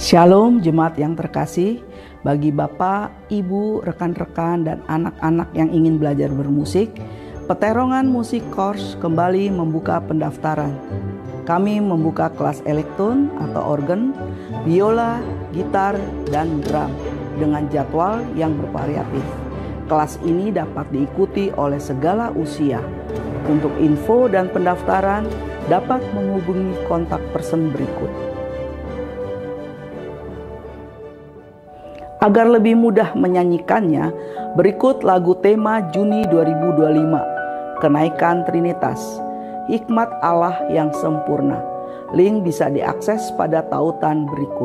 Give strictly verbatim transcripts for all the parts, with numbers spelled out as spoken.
Shalom jemaat yang terkasih, bagi Bapak, Ibu, rekan-rekan, dan anak-anak yang ingin belajar bermusik, Peterongan Musik Course kembali membuka pendaftaran. Kami membuka kelas elektron atau organ, biola, gitar, dan drum dengan jadwal yang bervariatif. Kelas ini dapat diikuti oleh segala usia. Untuk info dan pendaftaran dapat menghubungi kontak person berikut. Agar lebih mudah menyanyikannya, berikut lagu tema Juni dua ribu dua puluh lima, Kenaikan Trinitas, Hikmat Allah yang Sempurna. Link bisa diakses pada tautan berikut.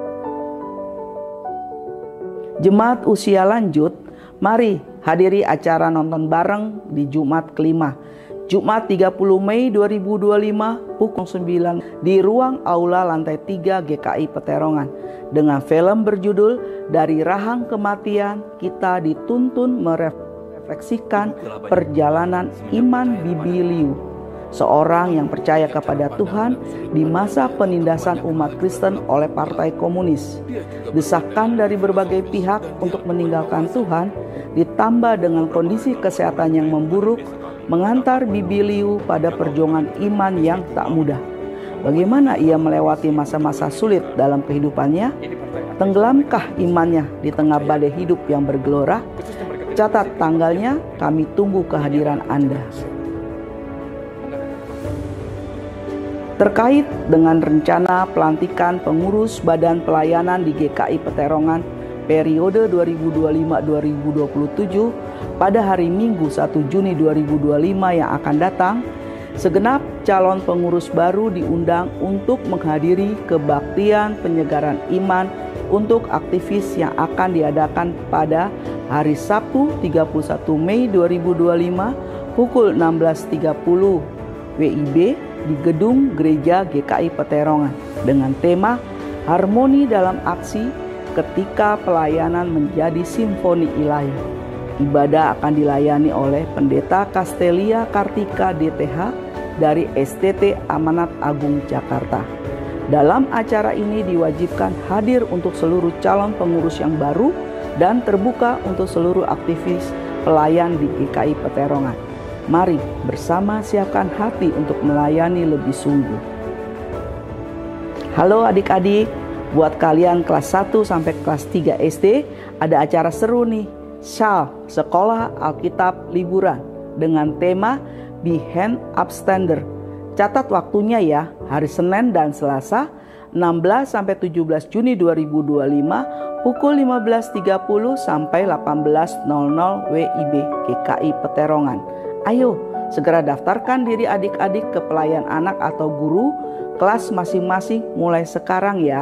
Jemaat usia lanjut, mari hadiri acara nonton bareng di Jumat kelima, Jumat tiga puluh Mei dua ribu dua puluh lima pukul sembilan di ruang aula lantai tiga G K I Peterongan dengan film berjudul Dari Rahang Kematian Kita Dituntun Merefleksikan Perjalanan Iman Bibi Liu, seorang yang percaya kepada Tuhan di masa penindasan umat Kristen oleh Partai Komunis. Desakan dari berbagai pihak untuk meninggalkan Tuhan ditambah dengan kondisi kesehatan yang memburuk mengantar Bibi Liu pada perjuangan iman yang tak mudah. Bagaimana ia melewati masa-masa sulit dalam kehidupannya? Tenggelamkah imannya di tengah badai hidup yang bergelora? Catat tanggalnya, kami tunggu kehadiran Anda. Terkait dengan rencana pelantikan pengurus Badan Pelayanan di G K I Peterongan periode dua ribu dua puluh lima sampai dua ribu dua puluh tujuh pada hari Minggu satu Juni dua ribu dua puluh lima yang akan datang, segenap calon pengurus baru diundang untuk menghadiri kebaktian penyegaran iman untuk aktivis yang akan diadakan pada hari Sabtu tiga puluh satu Mei dua ribu dua puluh lima pukul enam belas tiga puluh W I B di gedung Gereja G K I Peterongan dengan tema Harmoni dalam Aksi ketika pelayanan menjadi simfoni ilahi. Ibadah akan dilayani oleh Pendeta Castelia Kartika D T H dari S T T Amanat Agung Jakarta. Dalam acara ini diwajibkan hadir untuk seluruh calon pengurus yang baru dan terbuka untuk seluruh aktivis pelayan di G K I Peterongan. Mari bersama siapkan hati untuk melayani lebih sungguh. Halo adik-adik, buat kalian kelas satu sampai kelas tiga S D ada acara seru nih, Shal, Sekolah Alkitab Liburan dengan tema Behind Upstander. Catat waktunya ya, hari Senin dan Selasa enam belas sampai tujuh belas Juni dua ribu dua puluh lima pukul lima belas tiga puluh sampai delapan belas nol nol W I B G K I Peterongan. Ayo, segera daftarkan diri adik-adik ke pelayan anak atau guru kelas masing-masing mulai sekarang ya.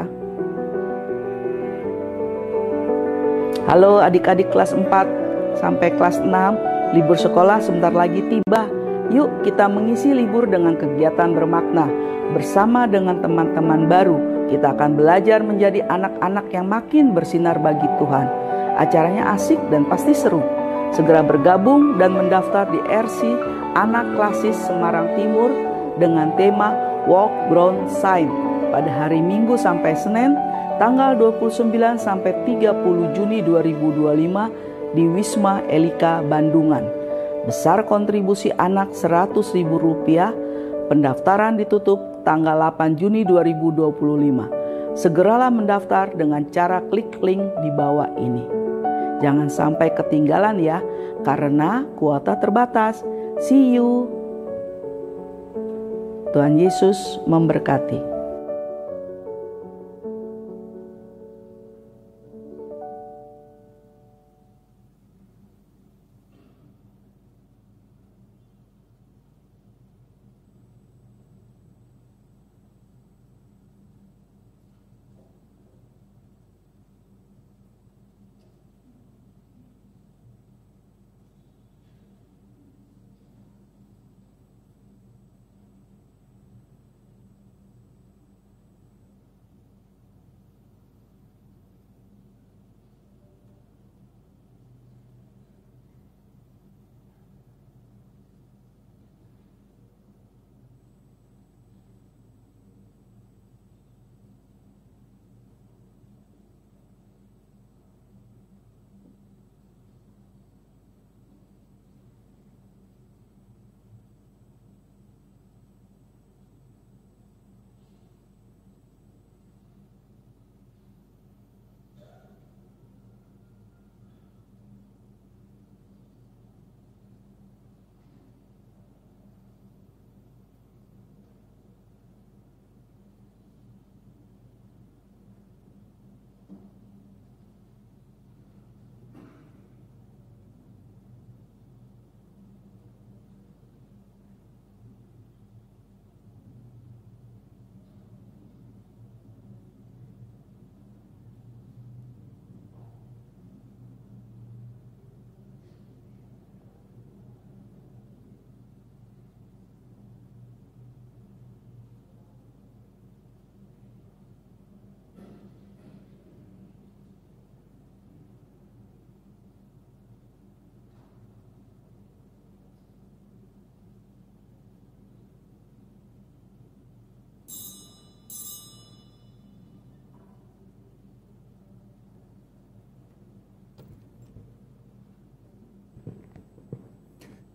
Halo adik-adik kelas empat sampai kelas enam, libur sekolah sebentar lagi tiba. Yuk kita mengisi libur dengan kegiatan bermakna. Bersama dengan teman-teman baru, kita akan belajar menjadi anak-anak yang makin bersinar bagi Tuhan. Acaranya asik dan pasti seru. Segera bergabung dan mendaftar di R C Anak Klasis Semarang Timur dengan tema Walk Ground Sign pada hari Minggu sampai Senin tanggal dua puluh sembilan sampai tiga puluh Juni dua ribu dua puluh lima di Wisma Elika Bandungan. Besar kontribusi anak seratus ribu rupiah. Pendaftaran ditutup tanggal delapan Juni dua ribu dua puluh lima. Segeralah mendaftar dengan cara klik link di bawah ini. Jangan sampai ketinggalan ya, karena kuota terbatas. See you. Tuhan Yesus memberkati.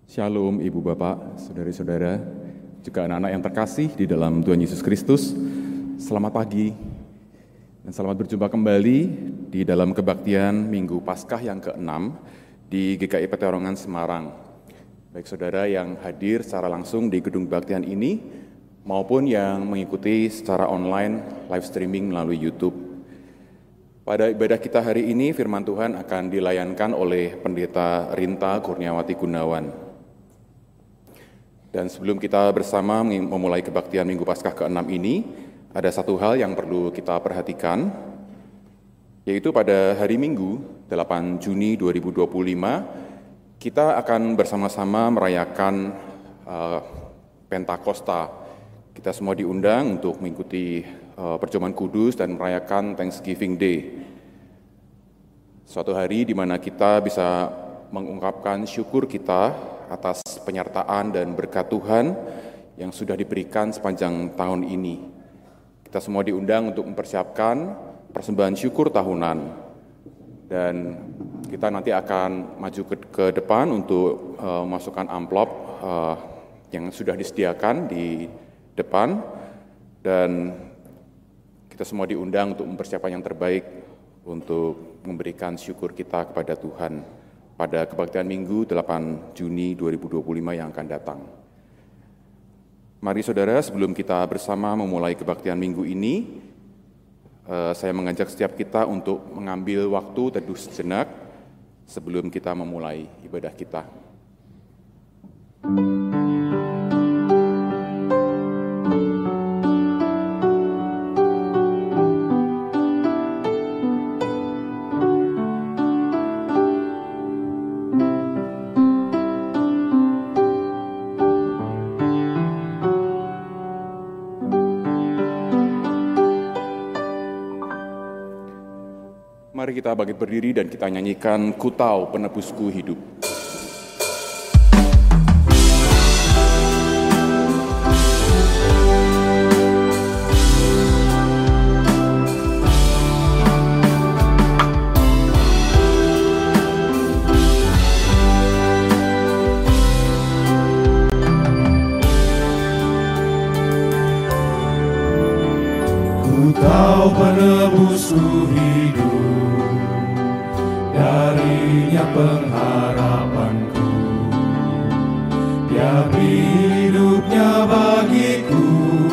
Shalom Ibu Bapak, Saudara-saudara, juga anak-anak yang terkasih di dalam Tuhan Yesus Kristus. Selamat pagi dan selamat berjumpa kembali di dalam kebaktian Minggu Paskah yang keenam di G K I Peterongan Semarang. Baik saudara yang hadir secara langsung di gedung kebaktian ini maupun yang mengikuti secara online live streaming melalui YouTube. Pada ibadah kita hari ini, firman Tuhan akan dilayankan oleh Pendeta Rinta Kurniawati Gunawan. Dan sebelum kita bersama memulai kebaktian Minggu Paskah keenam ini, ada satu hal yang perlu kita perhatikan, yaitu pada hari Minggu, delapan Juni dua ribu dua puluh lima, kita akan bersama-sama merayakan uh, Pentakosta. Kita semua diundang untuk mengikuti uh, perjamuan kudus dan merayakan Thanksgiving Day. Suatu hari di mana kita bisa mengungkapkan syukur kita atas penyertaan dan berkat Tuhan yang sudah diberikan sepanjang tahun ini. Kita semua diundang untuk mempersiapkan persembahan syukur tahunan. Dan kita nanti akan maju ke, ke depan untuk uh, masukkan amplop uh, yang sudah disediakan di depan. Dan kita semua diundang untuk mempersiapkan yang terbaik untuk memberikan syukur kita kepada Tuhan pada kebaktian Minggu delapan Juni dua ribu dua puluh lima yang akan datang. Mari saudara, sebelum kita bersama memulai kebaktian Minggu ini, eh, saya mengajak setiap kita untuk mengambil waktu teduh sejenak sebelum kita memulai ibadah kita. Mari kita bangkit berdiri dan kita nyanyikan Ku Tahu Penebusku Hidup. Ku tahu penebusku hidup, darinya pengharapanku. Dia hidupnya bagiku,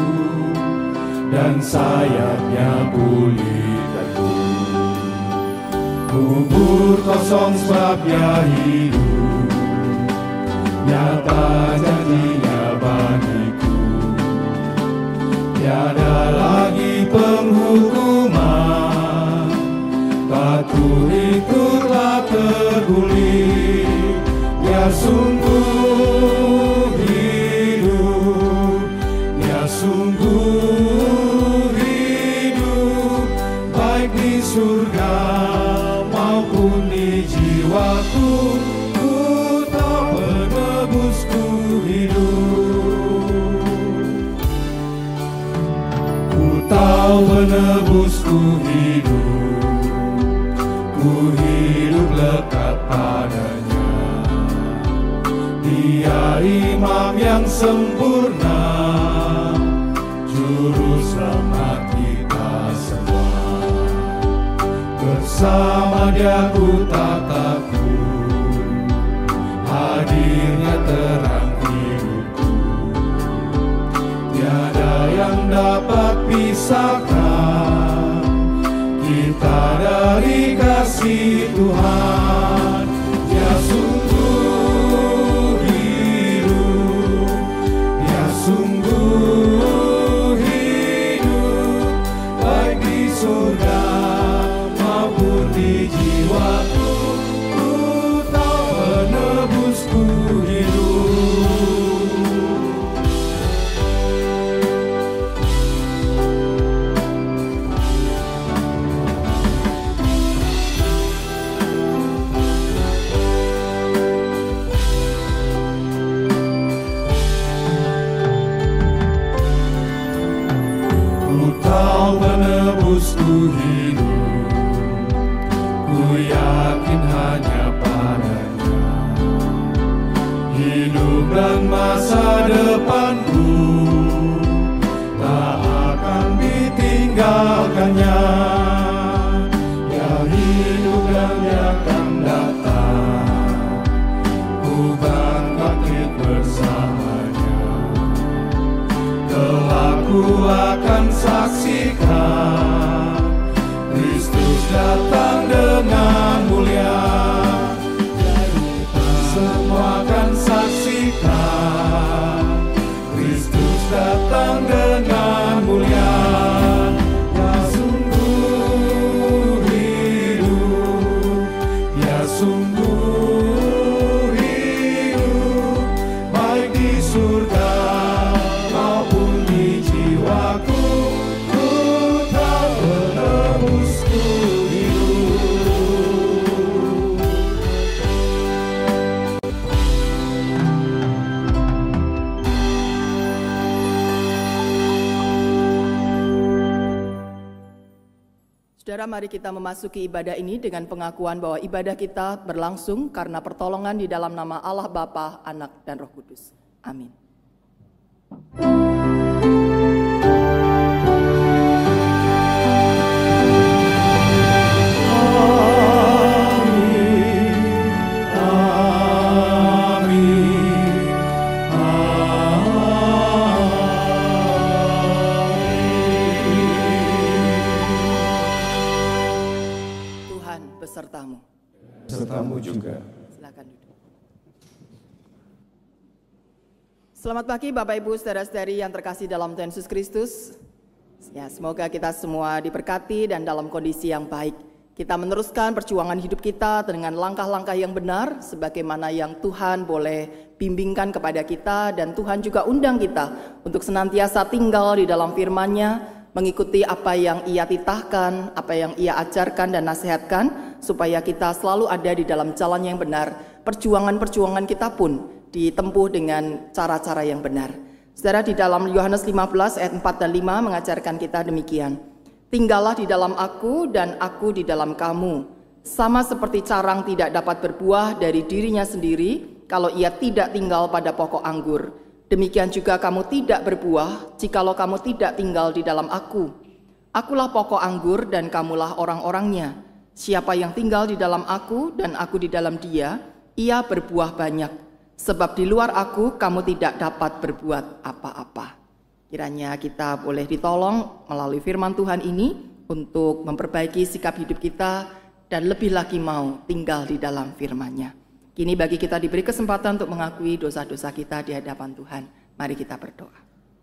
dan sayapnya pulih teguh. Kubur kosong sebab dia hidup, nyata janjinya bagiku. Tiada lagi penghukuman, batu itu telah terguling. Dia sungguh hidup, dia sungguh hidup, baik di surga maupun di jiwaku. Ku tahu penebusku hidup, ku tahu penebusku hidup. Ku hidup lekat padanya, dia imam yang sempurna, juru selamat kita semua. Bersama dia ku tak takut, hadirnya terang hidupku. Tiada yang dapat pisahkan kita dari kasih Tuhan. Dia sungguh hidup, dia sungguh hidup, baik di surga maupun di jiwaku. Ku tahu penebusku hidup. Penebusku hidup, ku yakin hanya padanya. Hidup masa depanku tak akan ditinggalkannya. Ya hidup dan dia akan datang, ku bangkit bersamanya. Kelak ku akan saksikan Kristus datang dengan mulia. Semua akan saksikan Kristus datang dengan mulia. Ya sungguh hidup, ya sungguh hidup, baik di surga maupun di jiwaku, ku tak menebusku hidup. Saudara, mari kita memasuki ibadah ini dengan pengakuan bahwa ibadah kita berlangsung karena pertolongan di dalam nama Allah Bapa, Anak, dan Roh Kudus. Amin. Besertamu. Besertamu juga. Silakan duduk. Selamat pagi Bapak Ibu saudara-saudari yang terkasih dalam Tuhan Yesus Kristus. Ya, semoga kita semua diberkati dan dalam kondisi yang baik. Kita meneruskan perjuangan hidup kita dengan langkah-langkah yang benar sebagaimana yang Tuhan boleh bimbingkan kepada kita, dan Tuhan juga undang kita untuk senantiasa tinggal di dalam firman-Nya, mengikuti apa yang Ia titahkan, apa yang Ia ajarkan dan nasihatkan, supaya kita selalu ada di dalam jalan yang benar. Perjuangan-perjuangan kita pun ditempuh dengan cara-cara yang benar. Saudara, di dalam Yohanes lima belas ayat empat dan lima mengajarkan kita demikian. Tinggallah di dalam aku dan aku di dalam kamu. Sama seperti carang tidak dapat berbuah dari dirinya sendiri kalau ia tidak tinggal pada pokok anggur. Demikian juga kamu tidak berbuah jikalau kamu tidak tinggal di dalam aku. Akulah pokok anggur dan kamulah orang-orangnya. Siapa yang tinggal di dalam aku dan aku di dalam dia, ia berbuah banyak. Sebab di luar aku kamu tidak dapat berbuat apa-apa. Kiranya kita boleh ditolong melalui firman Tuhan ini untuk memperbaiki sikap hidup kita dan lebih lagi mau tinggal di dalam firman-Nya. Kini bagi kita diberi kesempatan untuk mengakui dosa-dosa kita di hadapan Tuhan. Mari kita berdoa.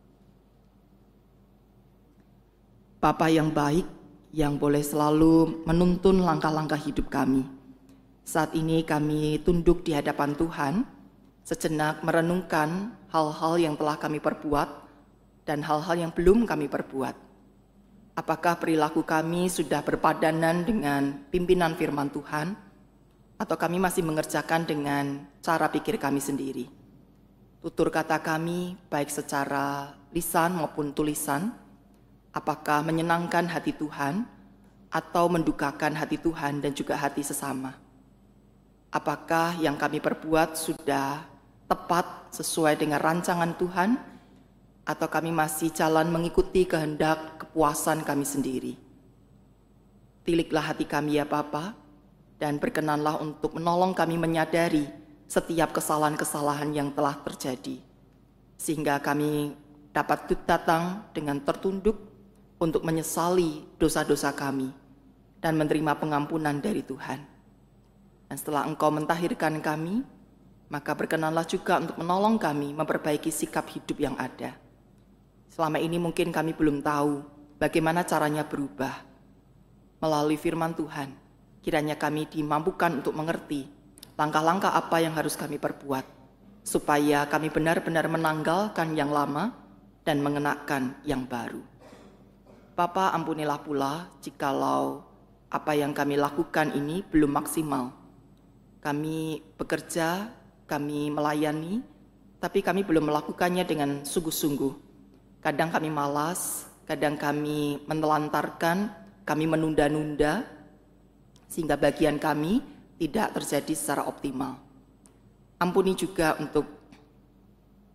Bapa yang baik, yang boleh selalu menuntun langkah-langkah hidup kami. Saat ini kami tunduk di hadapan Tuhan, sejenak merenungkan hal-hal yang telah kami perbuat dan hal-hal yang belum kami perbuat. Apakah perilaku kami sudah berpadanan dengan pimpinan firman Tuhan, atau kami masih mengerjakan dengan cara pikir kami sendiri? Tutur kata kami, baik secara lisan maupun tulisan, apakah menyenangkan hati Tuhan atau mendukakan hati Tuhan dan juga hati sesama? Apakah yang kami perbuat sudah tepat sesuai dengan rancangan Tuhan, atau kami masih jalan mengikuti kehendak kepuasan kami sendiri? Tiliklah hati kami ya Bapa, dan berkenanlah untuk menolong kami menyadari setiap kesalahan-kesalahan yang telah terjadi, sehingga kami dapat datang dengan tertunduk untuk menyesali dosa-dosa kami dan menerima pengampunan dari Tuhan. Dan setelah Engkau mentahirkan kami, maka berkenanlah juga untuk menolong kami memperbaiki sikap hidup yang ada. Selama ini mungkin kami belum tahu bagaimana caranya berubah. Melalui firman Tuhan, kiranya kami dimampukan untuk mengerti langkah-langkah apa yang harus kami perbuat, supaya kami benar-benar menanggalkan yang lama dan mengenakan yang baru. Bapa, ampunilah pula jikalau apa yang kami lakukan ini belum maksimal. Kami bekerja, kami melayani, tapi kami belum melakukannya dengan sungguh-sungguh. Kadang kami malas, kadang kami menelantarkan, kami menunda-nunda, sehingga bagian kami tidak terjadi secara optimal. Ampuni juga untuk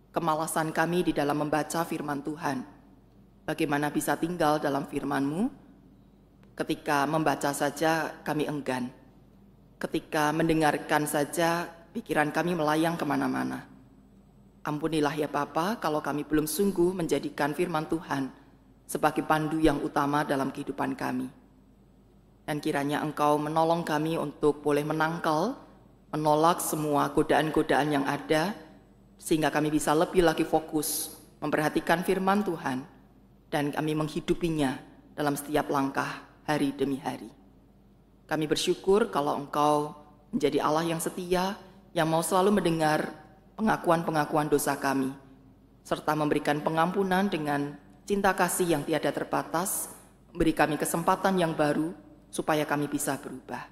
kemalasan kami di dalam membaca firman Tuhan. Bagaimana bisa tinggal dalam firman-Mu ketika membaca saja kami enggan, ketika mendengarkan saja pikiran kami melayang kemana-mana. Ampunilah ya Bapa kalau kami belum sungguh menjadikan firman Tuhan sebagai pandu yang utama dalam kehidupan kami. Dan kiranya Engkau menolong kami untuk boleh menangkal, menolak semua godaan-godaan yang ada, sehingga kami bisa lebih lagi fokus memperhatikan firman Tuhan, dan kami menghidupinya dalam setiap langkah hari demi hari. Kami bersyukur kalau Engkau menjadi Allah yang setia, yang mau selalu mendengar pengakuan-pengakuan dosa kami, serta memberikan pengampunan dengan cinta kasih yang tiada terbatas, memberi kami kesempatan yang baru, supaya kami bisa berubah.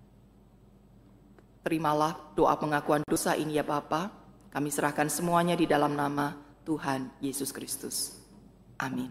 Terimalah doa pengakuan dosa ini ya Bapa. Kami serahkan semuanya di dalam nama Tuhan Yesus Kristus. Amin.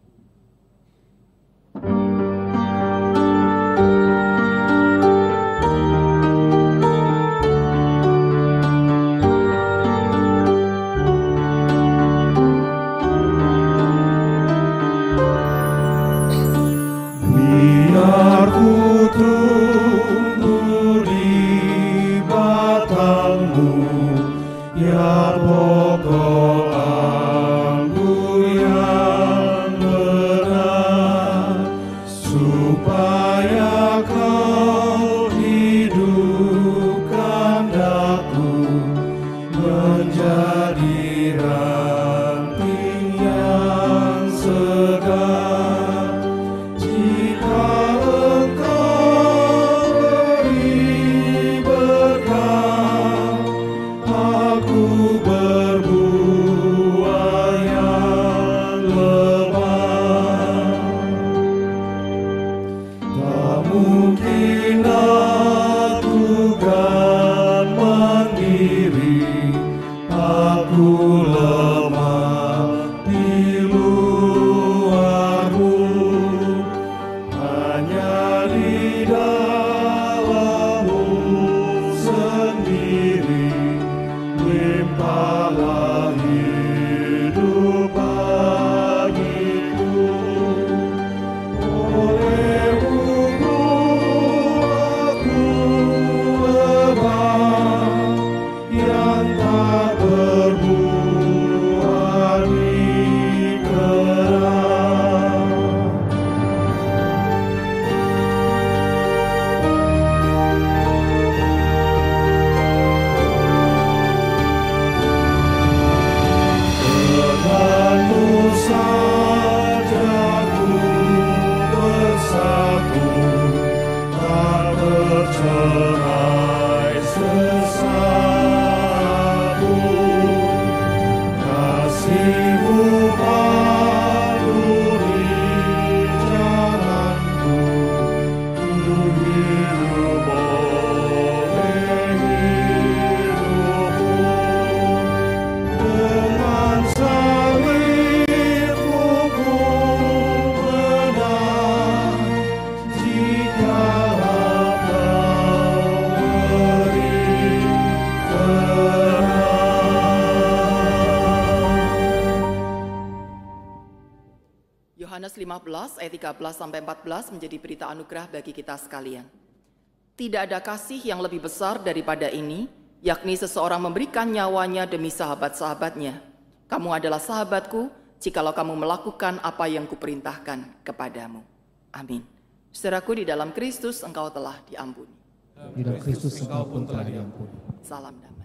lima belas ayat tiga belas sampai empat belas menjadi berita anugerah bagi kita sekalian. Tidak ada kasih yang lebih besar daripada ini, yakni seseorang memberikan nyawanya demi sahabat-sahabatnya. Kamu adalah sahabatku jikalau kamu melakukan apa yang kuperintahkan kepadamu. Amin. Saudaraku, di dalam Kristus engkau telah diampuni. Di dalam Kristus engkau pun telah diampuni. Salam damai.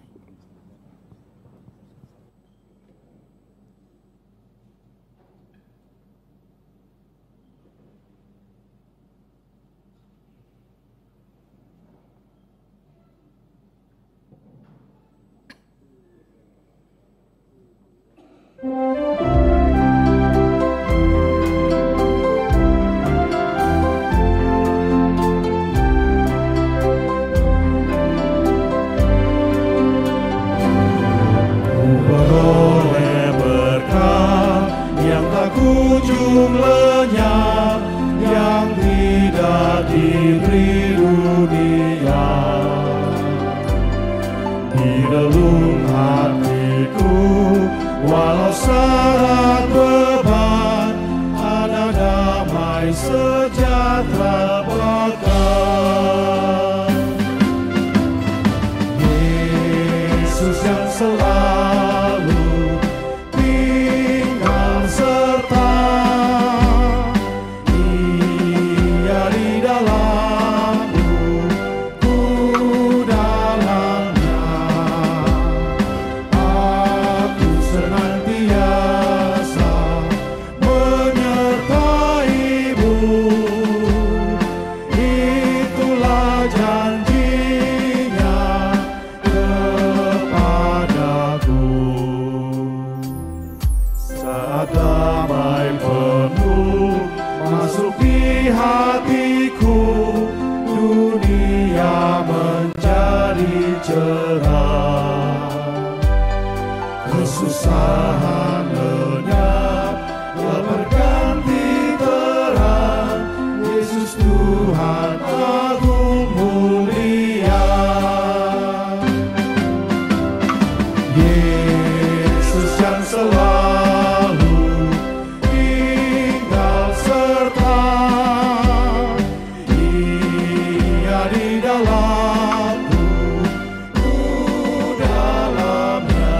syarat beban, ada damai sejahtera pekan. Yesus yang selalu tinggal serta, Ia di dalamku, ku dalamnya. Aku senantiasa menyertai-Mu, itulah janjinya kepadaku. Saat damai penuh masuk di hatiku, dunia menjadi cerah. Kesusahan lenyap, berganti terang. Yesus Tuhan agung mulia. Yesus yang selalu tinggal serta, Ia di dalamku, ku dalamnya.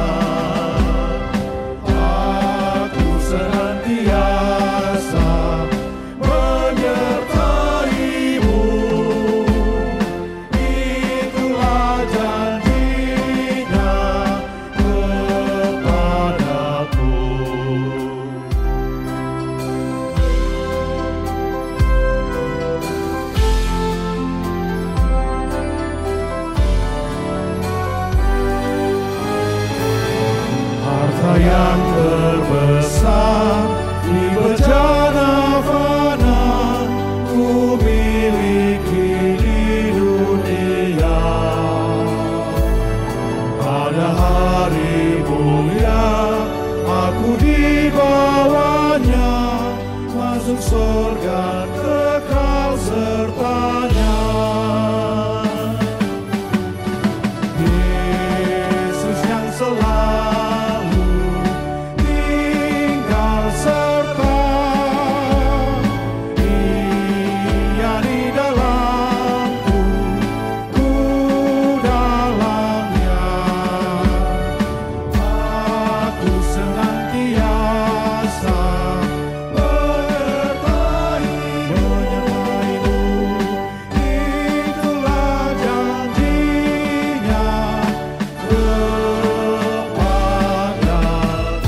Aku senantiasa menyertai-Mu, itulah janjinya kepadaku. Harta yang terbesar di bejana fana, ku miliki di dunia. Pada hari mulia aku dibawanya, masuk surga kekal sertanya. Yesus yang selalu tinggal serta, Ia di dalamku, ku dalamnya. Aku senantiasa menyertai-Mu, itulah janjinya kepadaku.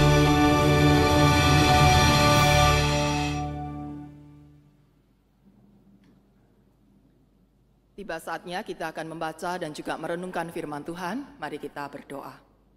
Tiba saatnya kita akan membaca dan juga merenungkan firman Tuhan. Mari kita berdoa.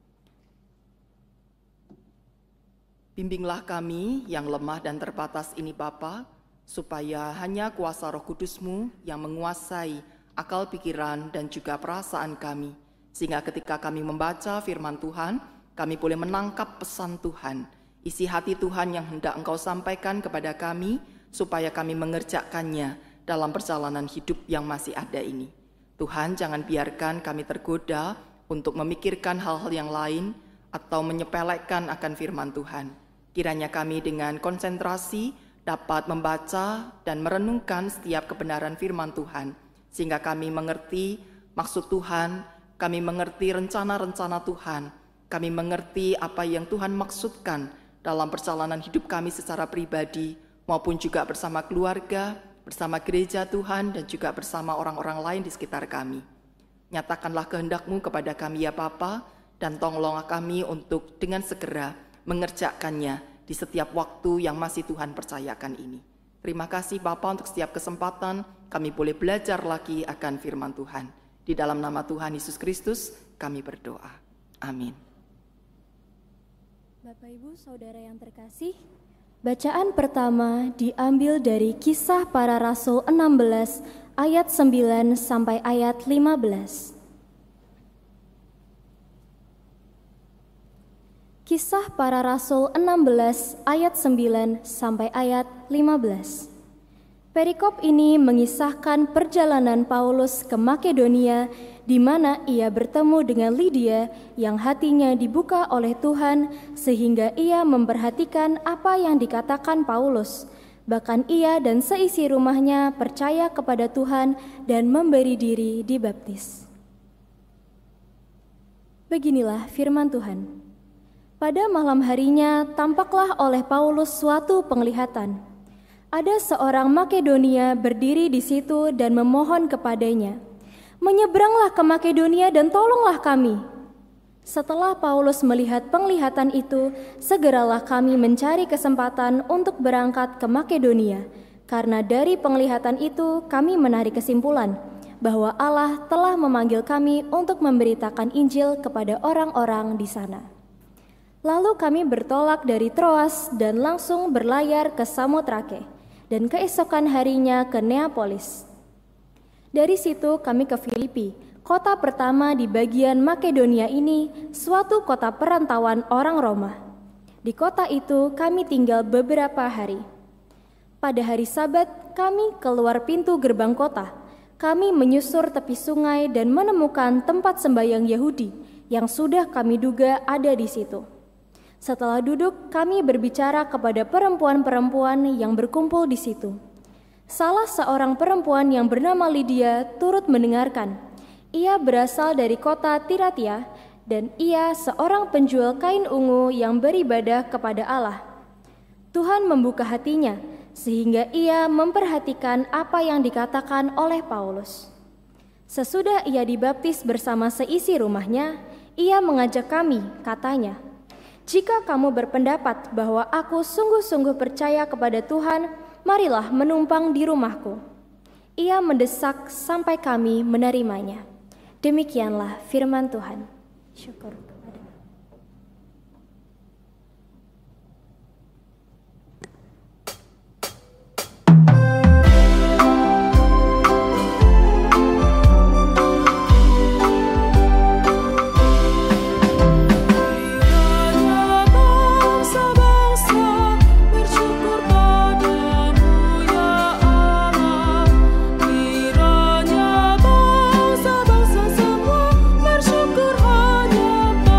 Bimbinglah kami yang lemah dan terbatas ini Bapa, supaya hanya kuasa Roh Kudus-Mu yang menguasai akal pikiran dan juga perasaan kami, sehingga ketika kami membaca firman Tuhan, kami boleh menangkap pesan Tuhan, isi hati Tuhan yang hendak Engkau sampaikan kepada kami, supaya kami mengerjakannya dalam perjalanan hidup yang masih ada ini. Tuhan, jangan biarkan kami tergoda untuk memikirkan hal-hal yang lain atau menyepelekan akan firman Tuhan. Kiranya kami dengan konsentrasi dapat membaca dan merenungkan setiap kebenaran firman Tuhan, sehingga kami mengerti maksud Tuhan, kami mengerti rencana-rencana Tuhan, kami mengerti apa yang Tuhan maksudkan dalam perjalanan hidup kami secara pribadi, maupun juga bersama keluarga, bersama gereja Tuhan, dan juga bersama orang-orang lain di sekitar kami. Nyatakanlah kehendak-Mu kepada kami ya Bapa, dan tolonglah kami untuk dengan segera mengerjakannya di setiap waktu yang masih Tuhan percayakan ini. Terima kasih Bapa untuk setiap kesempatan kami boleh belajar lagi akan firman Tuhan. Di dalam nama Tuhan Yesus Kristus kami berdoa. Amin. Bapak Ibu Saudara yang terkasih, bacaan pertama diambil dari Kisah Para Rasul enam belas ayat sembilan sampai ayat lima belas. Kisah Para Rasul enam belas ayat sembilan sampai ayat lima belas. Perikop ini mengisahkan perjalanan Paulus ke Makedonia, di mana ia bertemu dengan Lydia yang hatinya dibuka oleh Tuhan sehingga ia memperhatikan apa yang dikatakan Paulus. Bahkan ia dan seisi rumahnya percaya kepada Tuhan dan memberi diri dibaptis. Beginilah firman Tuhan. Pada malam harinya tampaklah oleh Paulus suatu penglihatan. Ada seorang Makedonia berdiri di situ dan memohon kepadanya, "Menyeberanglah ke Makedonia dan tolonglah kami." Setelah Paulus melihat penglihatan itu, segeralah kami mencari kesempatan untuk berangkat ke Makedonia, karena dari penglihatan itu kami menarik kesimpulan bahwa Allah telah memanggil kami untuk memberitakan Injil kepada orang-orang di sana. Lalu kami bertolak dari Troas dan langsung berlayar ke Samotrake, dan keesokan harinya ke Neapolis. Dari situ kami ke Filipi, kota pertama di bagian Makedonia ini, suatu kota perantauan orang Roma. Di kota itu kami tinggal beberapa hari. Pada hari Sabat kami keluar pintu gerbang kota. Kami menyusur tepi sungai dan menemukan tempat sembahyang Yahudi yang sudah kami duga ada di situ. Setelah duduk, kami berbicara kepada perempuan-perempuan yang berkumpul di situ. Salah seorang perempuan yang bernama Lydia turut mendengarkan. Ia berasal dari kota Tiratia dan ia seorang penjual kain ungu yang beribadah kepada Allah. Tuhan membuka hatinya sehingga ia memperhatikan apa yang dikatakan oleh Paulus. Sesudah ia dibaptis bersama seisi rumahnya, ia mengajak kami, katanya, "Jika kamu berpendapat bahwa aku sungguh-sungguh percaya kepada Tuhan, marilah menumpang di rumahku." Ia mendesak sampai kami menerimanya. Demikianlah firman Tuhan. Syukur kepada Allah. Kiranya bangsa-bangsa semua bersyukur hanya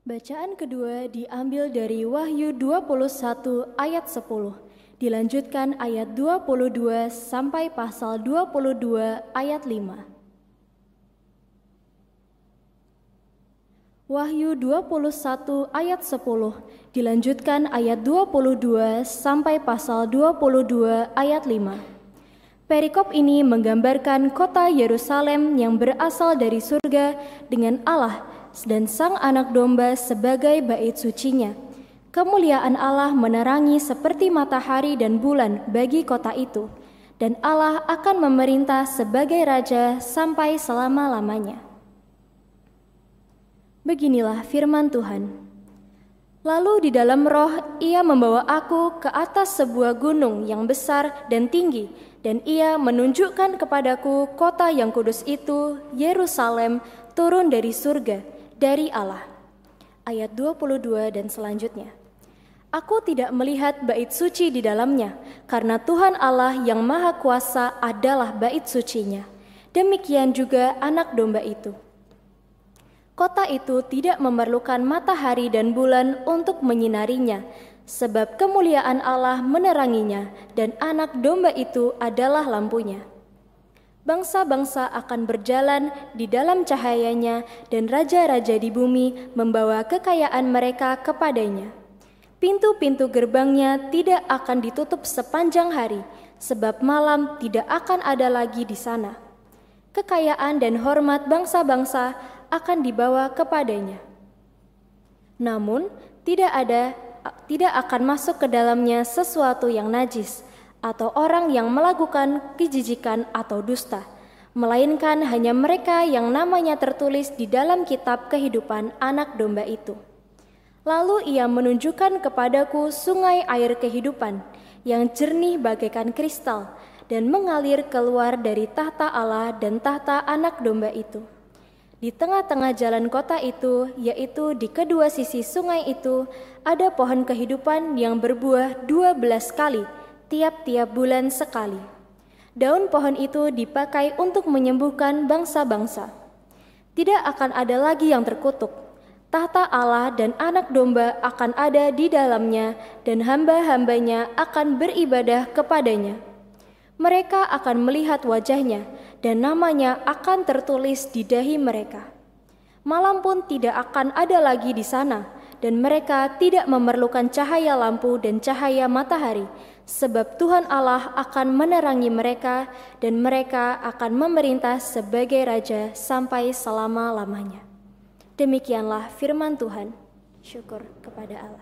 Bacaan kedua diambil dari Wahyu dua puluh satu ayat sepuluh, dilanjutkan ayat dua puluh dua sampai pasal dua puluh dua ayat lima. Wahyu dua puluh satu ayat sepuluh, dilanjutkan ayat dua puluh dua sampai pasal dua puluh dua ayat lima. Perikop ini menggambarkan kota Yerusalem yang berasal dari surga dengan Allah dan Sang Anak Domba sebagai bait sucinya. Kemuliaan Allah menerangi seperti matahari dan bulan bagi kota itu, dan Allah akan memerintah sebagai Raja sampai selama-lamanya. Beginilah firman Tuhan. Lalu di dalam roh ia membawa aku ke atas sebuah gunung yang besar dan tinggi, dan ia menunjukkan kepadaku kota yang kudus itu, Yerusalem, turun dari surga, dari Allah. Ayat dua puluh dua dan selanjutnya. Aku tidak melihat bait suci di dalamnya, karena Tuhan Allah yang Maha Kuasa adalah bait sucinya. Demikian juga Anak Domba itu. Kota itu tidak memerlukan matahari dan bulan untuk menyinarinya, sebab kemuliaan Allah meneranginya, dan Anak Domba itu adalah lampunya. Bangsa-bangsa akan berjalan di dalam cahayanya, dan raja-raja di bumi membawa kekayaan mereka kepadanya. Pintu-pintu gerbangnya tidak akan ditutup sepanjang hari, sebab malam tidak akan ada lagi di sana. Kekayaan dan hormat bangsa-bangsa akan dibawa kepadanya. Namun, tidak ada tidak akan masuk ke dalamnya sesuatu yang najis atau orang yang melakukan kejijikan atau dusta, melainkan hanya mereka yang namanya tertulis di dalam kitab kehidupan Anak Domba itu. Lalu ia menunjukkan kepadaku sungai air kehidupan yang jernih bagaikan kristal dan mengalir keluar dari tahta Allah dan tahta Anak Domba itu. Di tengah-tengah jalan kota itu, yaitu di kedua sisi sungai itu, ada pohon kehidupan yang berbuah dua belas kali, tiap-tiap bulan sekali. Daun pohon itu dipakai untuk menyembuhkan bangsa-bangsa. Tidak akan ada lagi yang terkutuk. Tahta Allah dan Anak Domba akan ada di dalamnya, dan hamba-hambanya akan beribadah kepadanya. Mereka akan melihat wajahnya, dan namanya akan tertulis di dahi mereka. Malam pun tidak akan ada lagi di sana, dan mereka tidak memerlukan cahaya lampu dan cahaya matahari, sebab Tuhan Allah akan menerangi mereka, dan mereka akan memerintah sebagai Raja sampai selama-lamanya. Demikianlah firman Tuhan. Syukur kepada Allah.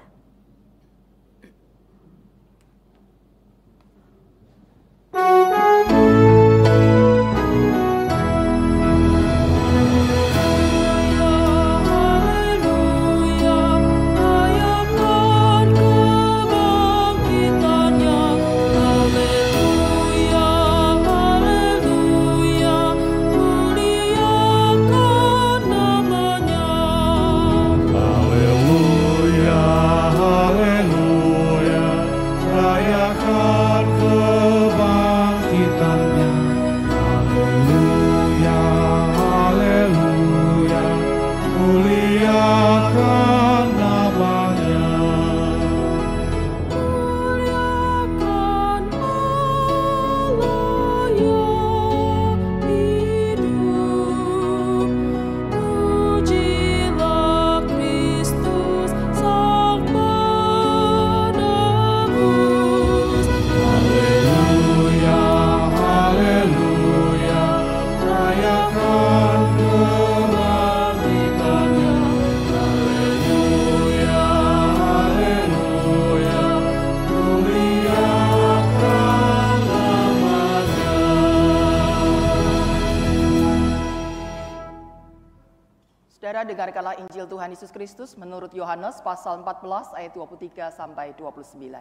Dengarkanlah Injil Tuhan Yesus Kristus menurut Yohanes pasal empat belas ayat dua puluh tiga sampai dua puluh sembilan.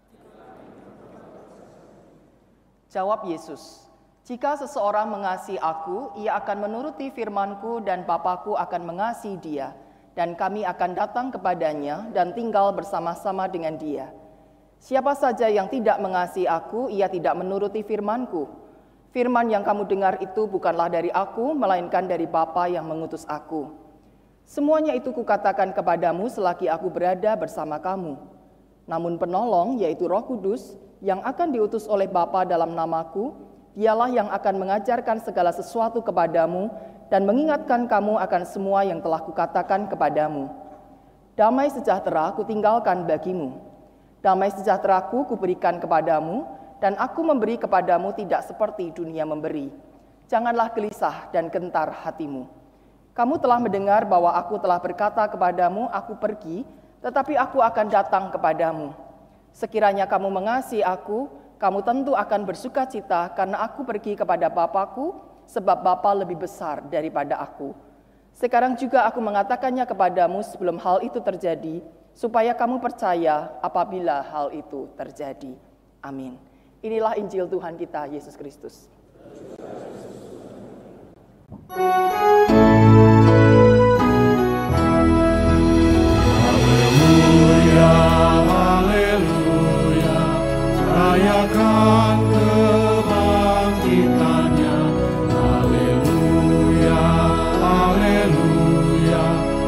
Jawab Yesus, "Jika seseorang mengasihi aku, ia akan menuruti firman-Ku dan Bapa-Ku akan mengasihi dia, dan kami akan datang kepadanya dan tinggal bersama-sama dengan dia. Siapa saja yang tidak mengasihi aku, ia tidak menuruti firman-Ku. Firman yang kamu dengar itu bukanlah dari aku, melainkan dari Bapa yang mengutus aku. Semuanya itu kukatakan kepadamu selagi aku berada bersama kamu. Namun penolong, yaitu Roh Kudus, yang akan diutus oleh Bapa dalam namaku, dialah yang akan mengajarkan segala sesuatu kepadamu dan mengingatkan kamu akan semua yang telah kukatakan kepadamu. Damai sejahtera kutinggalkan bagimu. Damai sejahteraku kuberikan kepadamu, dan aku memberi kepadamu tidak seperti dunia memberi. Janganlah gelisah dan gentar hatimu. Kamu telah mendengar bahwa aku telah berkata kepadamu, aku pergi, tetapi aku akan datang kepadamu. Sekiranya kamu mengasihi aku, kamu tentu akan bersuka cita karena aku pergi kepada Bapa-Ku, sebab Bapa lebih besar daripada aku. Sekarang juga aku mengatakannya kepadamu sebelum hal itu terjadi, supaya kamu percaya apabila hal itu terjadi. Amin. Inilah Injil Tuhan kita, Yesus Kristus. Haleluya, haleluya, rayakan kebangkitannya. Haleluya, haleluya,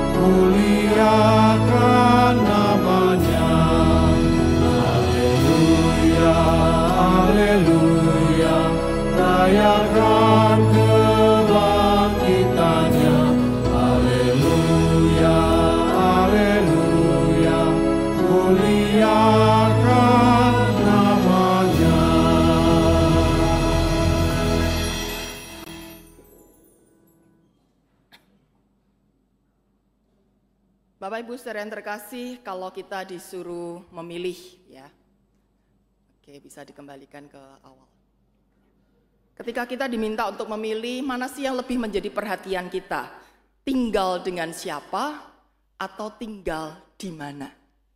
muliakan namanya. Haleluya, haleluya, rayakan kebangkitannya. Haleluya, haleluya, muliakan namanya. Bapak Ibu saudara yang terkasih, kalau kita disuruh memilih ya. Oke, bisa dikembalikan ke awal. Ketika kita diminta untuk memilih, mana sih yang lebih menjadi perhatian kita? Tinggal dengan siapa atau tinggal di mana?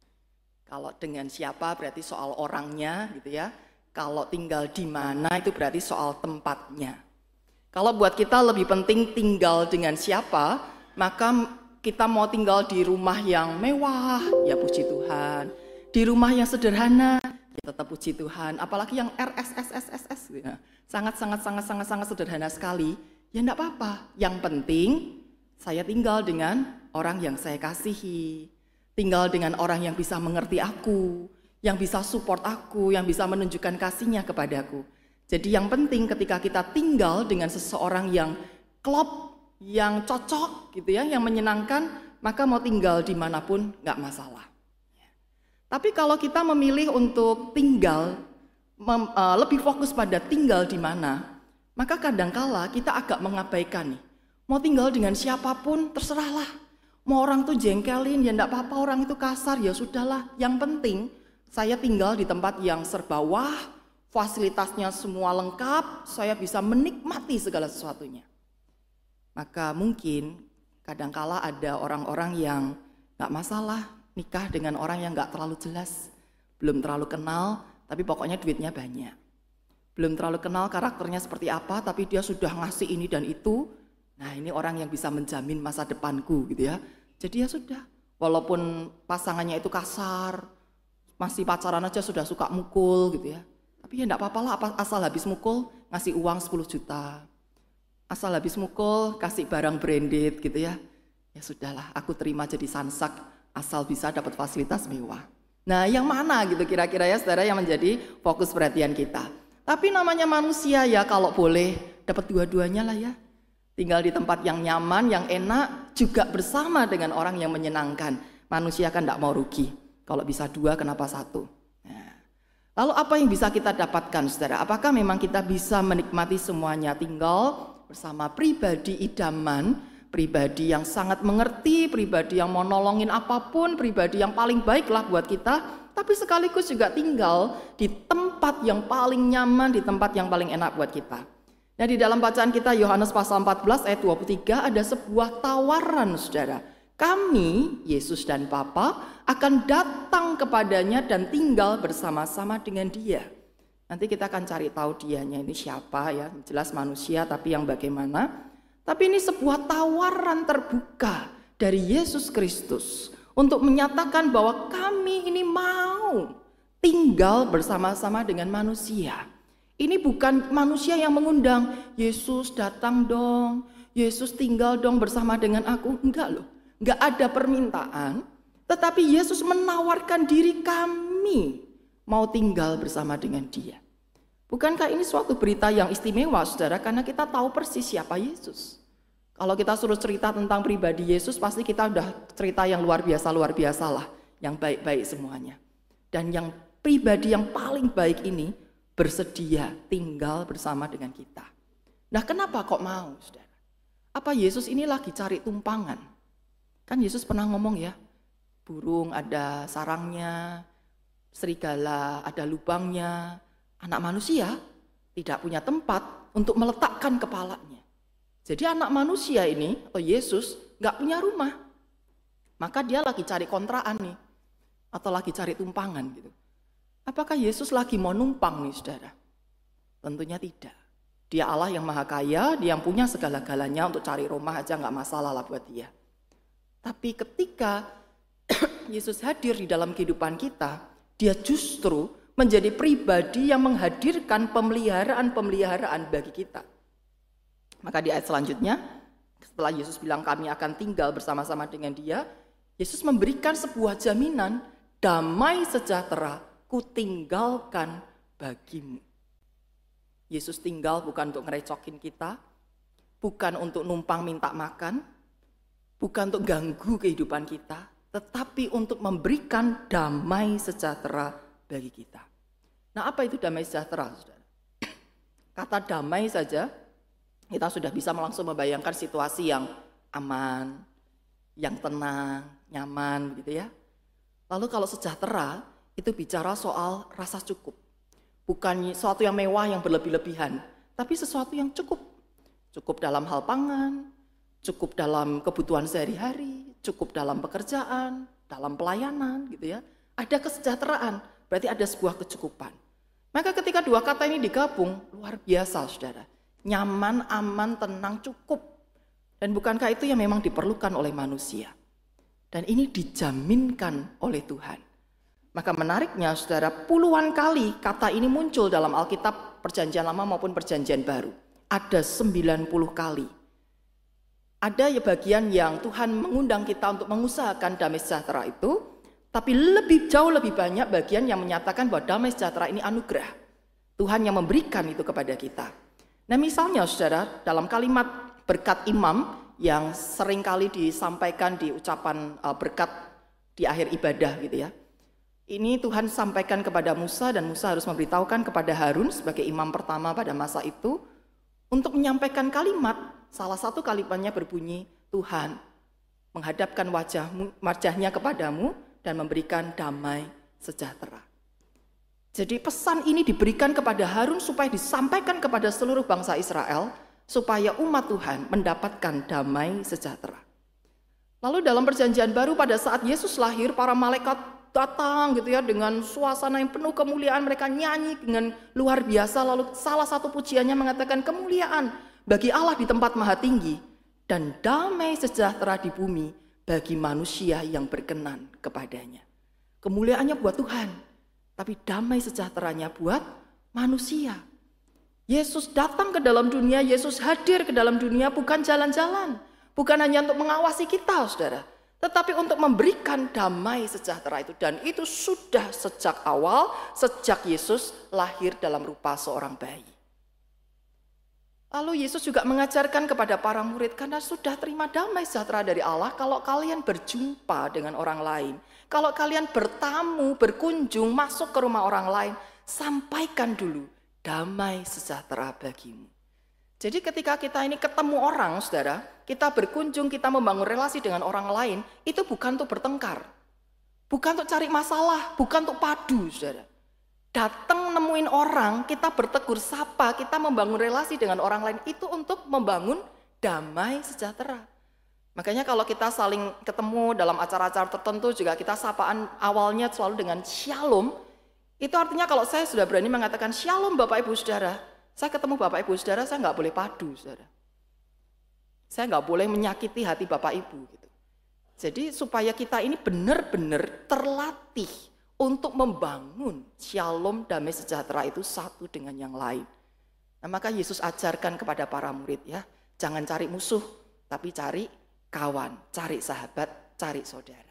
Kalau dengan siapa berarti soal orangnya gitu ya. Kalau tinggal di mana itu berarti soal tempatnya. Kalau buat kita lebih penting tinggal dengan siapa, maka kita mau tinggal di rumah yang mewah, ya puji Tuhan. Di rumah yang sederhana, ya tetap puji Tuhan. Apalagi yang R S S S S S, ya. sangat sangat sangat sangat sangat sederhana sekali. Ya enggak apa-apa. Yang penting saya tinggal dengan orang yang saya kasihi. Tinggal dengan orang yang bisa mengerti aku, yang bisa support aku, yang bisa menunjukkan kasihnya kepadaku. Jadi yang penting ketika kita tinggal dengan seseorang yang klop, yang cocok gitu ya, yang menyenangkan, maka mau tinggal dimanapun nggak masalah. Tapi kalau kita memilih untuk tinggal, mem, uh, lebih fokus pada tinggal di mana, maka kadangkala kita agak mengabaikan nih. Mau tinggal dengan siapapun terserahlah. Mau orang tuh jengkelin ya enggak apa-apa, orang itu kasar ya sudahlah. Yang penting saya tinggal di tempat yang serba wah, fasilitasnya semua lengkap, saya bisa menikmati segala sesuatunya. Maka mungkin kadangkala ada orang-orang yang gak masalah nikah dengan orang yang gak terlalu jelas, belum terlalu kenal, tapi pokoknya duitnya banyak. Belum terlalu kenal karakternya seperti apa, tapi dia sudah ngasih ini dan itu. Nah ini orang yang bisa menjamin masa depanku gitu ya. Jadi ya sudah, walaupun pasangannya itu kasar, masih pacaran aja sudah suka mukul gitu ya. Tapi ya gak apa-apa lah, asal habis mukul ngasih uang sepuluh juta. Asal habis mukul, kasih barang branded gitu ya. Ya sudahlah, aku terima jadi sansak, asal bisa dapat fasilitas mewah. Nah yang mana gitu kira-kira ya saudara yang menjadi fokus perhatian kita. Tapi namanya manusia ya, kalau boleh dapat dua-duanya lah ya. Tinggal di tempat yang nyaman, yang enak, juga bersama dengan orang yang menyenangkan. Manusia kan tidak mau rugi. Kalau bisa dua, kenapa satu? Nah, lalu apa yang bisa kita dapatkan saudara? Apakah memang kita bisa menikmati semuanya? Tinggal bersama pribadi idaman, pribadi yang sangat mengerti, pribadi yang mau nolongin apapun, pribadi yang paling baik lah buat kita, tapi sekaligus juga tinggal di tempat yang paling nyaman, di tempat yang paling enak buat kita. Nah di dalam bacaan kita Yohanes pasal empat belas ayat dua puluh tiga ada sebuah tawaran saudara. Kami, Yesus dan Bapa, akan datang kepadanya dan tinggal bersama-sama dengan dia. Nanti kita akan cari tahu dianya ini siapa ya, jelas manusia tapi yang bagaimana. Tapi ini sebuah tawaran terbuka dari Yesus Kristus untuk menyatakan bahwa kami ini mau tinggal bersama-sama dengan manusia. Ini bukan manusia yang mengundang, Yesus datang dong, Yesus tinggal dong bersama dengan aku. Enggak loh, nggak ada permintaan, tetapi Yesus menawarkan diri kami mau tinggal bersama dengan Dia. Bukankah ini suatu berita yang istimewa, saudara? Karena kita tahu persis siapa Yesus. Kalau kita suruh cerita tentang pribadi Yesus, pasti kita udah cerita yang luar biasa, luar biasa lah. Yang baik-baik semuanya. Dan yang pribadi yang paling baik ini bersedia tinggal bersama dengan kita. Nah, kenapa kok mau, saudara? Apa Yesus ini lagi cari tumpangan? Kan Yesus pernah ngomong ya, burung ada sarangnya, serigala ada lubangnya, anak manusia tidak punya tempat untuk meletakkan kepalanya. Jadi anak manusia ini, atau Yesus, gak punya rumah. Maka dia lagi cari kontrakan nih, atau lagi cari tumpangan gitu. Apakah Yesus lagi mau numpang nih, saudara? Tentunya tidak. Dia Allah yang maha kaya, dia yang punya segala-galanya, untuk cari rumah aja gak masalah lah buat dia. Tapi ketika Yesus hadir di dalam kehidupan kita, dia justru menjadi pribadi yang menghadirkan pemeliharaan-pemeliharaan bagi kita. Maka di ayat selanjutnya, setelah Yesus bilang kami akan tinggal bersama-sama dengan Dia, Yesus memberikan sebuah jaminan, damai sejahtera kutinggalkan bagimu. Yesus tinggal bukan untuk ngerecokin kita, bukan untuk numpang minta makan, bukan untuk ganggu kehidupan kita, tetapi untuk memberikan damai sejahtera bagi kita. Nah, apa itu damai sejahtera, saudara? Kata damai saja, kita sudah bisa langsung membayangkan situasi yang aman, yang tenang, nyaman, gitu ya. Lalu kalau sejahtera, itu bicara soal rasa cukup. Bukan sesuatu yang mewah, yang berlebih-lebihan, tapi sesuatu yang cukup. Cukup dalam hal pangan, cukup dalam kebutuhan sehari-hari, cukup dalam pekerjaan, dalam pelayanan, gitu ya. Ada kesejahteraan, berarti ada sebuah kecukupan. Maka ketika dua kata ini digabung, luar biasa, saudara. Nyaman, aman, tenang, cukup. Dan bukankah itu yang memang diperlukan oleh manusia? Dan ini dijaminkan oleh Tuhan. Maka menariknya, saudara, puluhan kali kata ini muncul dalam Alkitab Perjanjian Lama maupun Perjanjian Baru. Ada sembilan puluh kali. Ada ya bagian yang Tuhan mengundang kita untuk mengusahakan damai sejahtera itu, tapi lebih jauh lebih banyak bagian yang menyatakan bahwa damai sejahtera ini anugerah. Tuhan yang memberikan itu kepada kita. Nah, misalnya saudara, dalam kalimat berkat imam yang sering kali disampaikan di ucapan berkat di akhir ibadah gitu ya. Ini Tuhan sampaikan kepada Musa, dan Musa harus memberitahukan kepada Harun sebagai imam pertama pada masa itu untuk menyampaikan kalimat. Salah satu kalimatnya berbunyi, Tuhan menghadapkan wajahmu, wajahnya kepadamu dan memberikan damai sejahtera. Jadi pesan ini diberikan kepada Harun supaya disampaikan kepada seluruh bangsa Israel, supaya umat Tuhan mendapatkan damai sejahtera. Lalu dalam Perjanjian Baru pada saat Yesus lahir, para malaikat datang gitu ya dengan suasana yang penuh kemuliaan, mereka nyanyi dengan luar biasa. Lalu salah satu pujiannya mengatakan kemuliaan bagi Allah di tempat maha tinggi dan damai sejahtera di bumi bagi manusia yang berkenan kepadanya. Kemuliaannya buat Tuhan, tapi damai sejahteranya buat manusia. Yesus datang ke dalam dunia, Yesus hadir ke dalam dunia bukan jalan-jalan, bukan hanya untuk mengawasi kita, saudara, tetapi untuk memberikan damai sejahtera itu. Dan itu sudah sejak awal, sejak Yesus lahir dalam rupa seorang bayi. Lalu Yesus juga mengajarkan kepada para murid, karena sudah terima damai sejahtera dari Allah, kalau kalian berjumpa dengan orang lain, kalau kalian bertamu, berkunjung, masuk ke rumah orang lain, sampaikan dulu damai sejahtera bagimu. Jadi ketika kita ini ketemu orang, saudara, kita berkunjung, kita membangun relasi dengan orang lain, itu bukan untuk bertengkar, bukan untuk cari masalah, bukan untuk padu, saudara. Datang nemuin orang, kita bertegur sapa, kita membangun relasi dengan orang lain, itu untuk membangun damai sejahtera. Makanya kalau kita saling ketemu dalam acara-acara tertentu juga kita sapaan awalnya selalu dengan shalom. Itu artinya kalau saya sudah berani mengatakan shalom Bapak Ibu Saudara, saya ketemu Bapak Ibu Saudara, saya nggak boleh padu, saudara. Saya nggak boleh menyakiti hati Bapak Ibu gitu. Jadi supaya kita ini benar-benar terlatih untuk membangun shalom, damai sejahtera itu satu dengan yang lain. Nah, maka Yesus ajarkan kepada para murid ya, jangan cari musuh, tapi cari kawan, cari sahabat, cari saudara.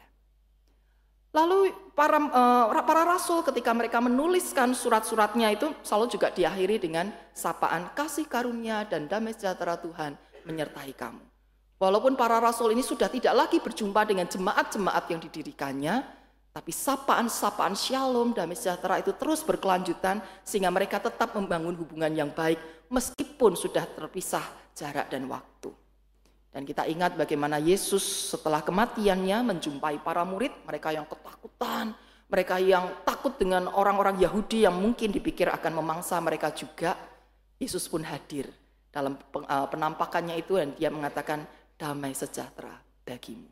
Lalu para uh, para rasul ketika mereka menuliskan surat-suratnya itu selalu juga diakhiri dengan sapaan kasih karunia dan damai sejahtera Tuhan menyertai kamu. Walaupun para rasul ini sudah tidak lagi berjumpa dengan jemaat-jemaat yang didirikannya, tapi sapaan-sapaan shalom, damai sejahtera itu terus berkelanjutan sehingga mereka tetap membangun hubungan yang baik meskipun sudah terpisah jarak dan waktu. Dan kita ingat bagaimana Yesus setelah kematiannya menjumpai para murid, mereka yang ketakutan, mereka yang takut dengan orang-orang Yahudi yang mungkin dipikir akan memangsa mereka juga. Yesus pun hadir dalam penampakannya itu dan dia mengatakan damai sejahtera bagimu.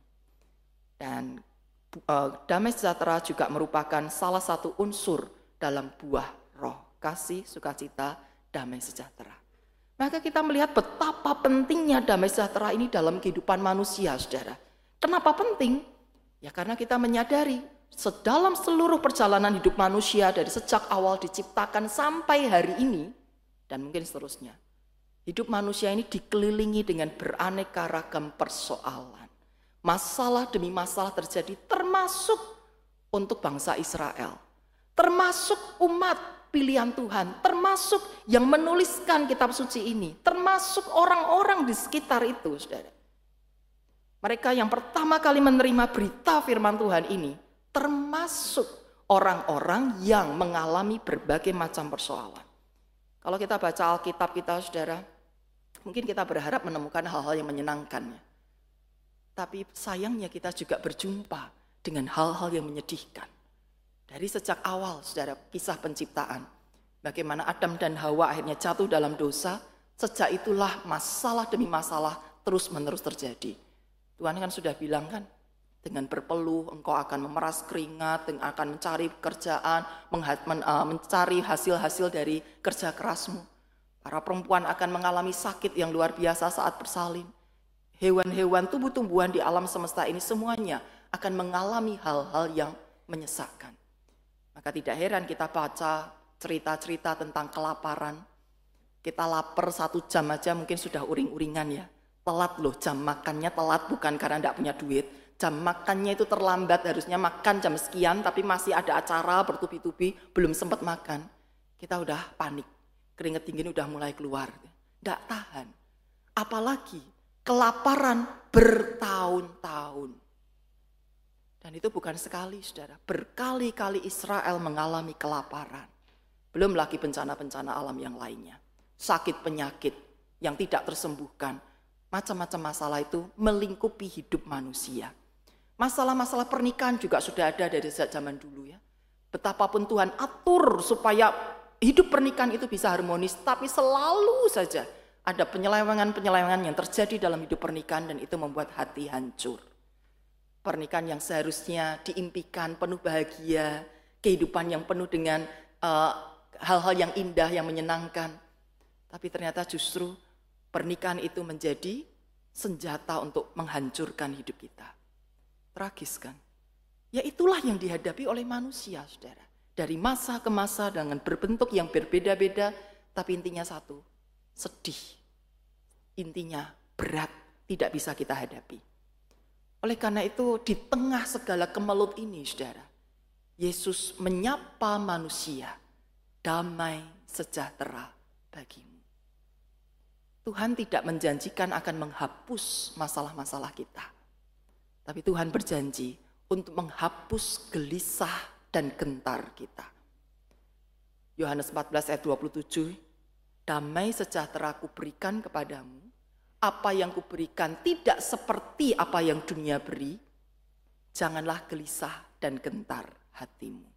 Dan uh, damai sejahtera juga merupakan salah satu unsur dalam buah roh, kasih, sukacita, damai sejahtera. Maka kita melihat betapa pentingnya damai sejahtera ini dalam kehidupan manusia, saudara. Kenapa penting? Ya karena kita menyadari sedalam seluruh perjalanan hidup manusia dari sejak awal diciptakan sampai hari ini dan mungkin seterusnya. Hidup manusia ini dikelilingi dengan beraneka ragam persoalan. Masalah demi masalah terjadi termasuk untuk bangsa Israel. Termasuk umat pilihan Tuhan, termasuk yang menuliskan kitab suci ini, termasuk orang-orang di sekitar itu, saudara. Mereka yang pertama kali menerima berita firman Tuhan ini, termasuk orang-orang yang mengalami berbagai macam persoalan. Kalau kita baca Alkitab kita, saudara, mungkin kita berharap menemukan hal-hal yang menyenangkan. Tapi sayangnya kita juga berjumpa dengan hal-hal yang menyedihkan. Dari sejak awal, saudara, kisah penciptaan. Bagaimana Adam dan Hawa akhirnya jatuh dalam dosa. Sejak itulah masalah demi masalah terus-menerus terjadi. Tuhan kan sudah bilang kan, dengan berpeluh engkau akan memeras keringat, akan mencari pekerjaan, mencari hasil-hasil dari kerja kerasmu. Para perempuan akan mengalami sakit yang luar biasa saat bersalin. Hewan-hewan, tumbuh-tumbuhan di alam semesta ini semuanya akan mengalami hal-hal yang menyesakkan. Maka tidak heran kita baca cerita-cerita tentang kelaparan. Kita lapar satu jam aja mungkin sudah uring-uringan ya. Telat loh, jam makannya telat bukan karena tidak punya duit. Jam makannya itu terlambat, harusnya makan jam sekian tapi masih ada acara bertubi-tubi, belum sempat makan. Kita udah panik, keringat dingin udah mulai keluar. Tidak tahan. Apalagi kelaparan bertahun-tahun. Dan itu bukan sekali, saudara. Berkali-kali Israel mengalami kelaparan. Belum lagi bencana-bencana alam yang lainnya. Sakit penyakit yang tidak tersembuhkan. Macam-macam masalah itu melingkupi hidup manusia. Masalah-masalah pernikahan juga sudah ada dari sejak zaman dulu ya. Betapapun Tuhan atur supaya hidup pernikahan itu bisa harmonis. Tapi selalu saja ada penyelewengan-penyelewengan yang terjadi dalam hidup pernikahan dan itu membuat hati hancur. Pernikahan yang seharusnya diimpikan penuh bahagia, kehidupan yang penuh dengan uh, hal-hal yang indah, yang menyenangkan. Tapi ternyata justru pernikahan itu menjadi senjata untuk menghancurkan hidup kita. Tragis kan? Ya itulah yang dihadapi oleh manusia, saudara. Dari masa ke masa dengan berbentuk yang berbeda-beda, tapi intinya satu, sedih. Intinya berat, tidak bisa kita hadapi. Oleh karena itu, di tengah segala kemelut ini, saudara, Yesus menyapa manusia, damai sejahtera bagimu. Tuhan tidak menjanjikan akan menghapus masalah-masalah kita. Tapi Tuhan berjanji untuk menghapus gelisah dan gentar kita. Yohanes empat belas ayat dua puluh tujuh, damai sejahtera kuberikan kepadamu, apa yang kuberikan tidak seperti apa yang dunia beri, janganlah gelisah dan gentar hatimu.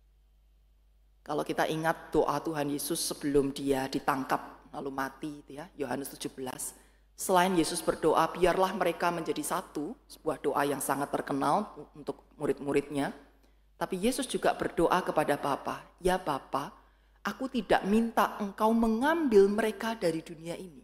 Kalau kita ingat doa Tuhan Yesus sebelum dia ditangkap lalu mati, itu ya, Yohanes tujuh belas. Selain Yesus berdoa, biarlah mereka menjadi satu, sebuah doa yang sangat terkenal untuk murid-muridnya. Tapi Yesus juga berdoa kepada Bapa, ya Bapa, aku tidak minta engkau mengambil mereka dari dunia ini.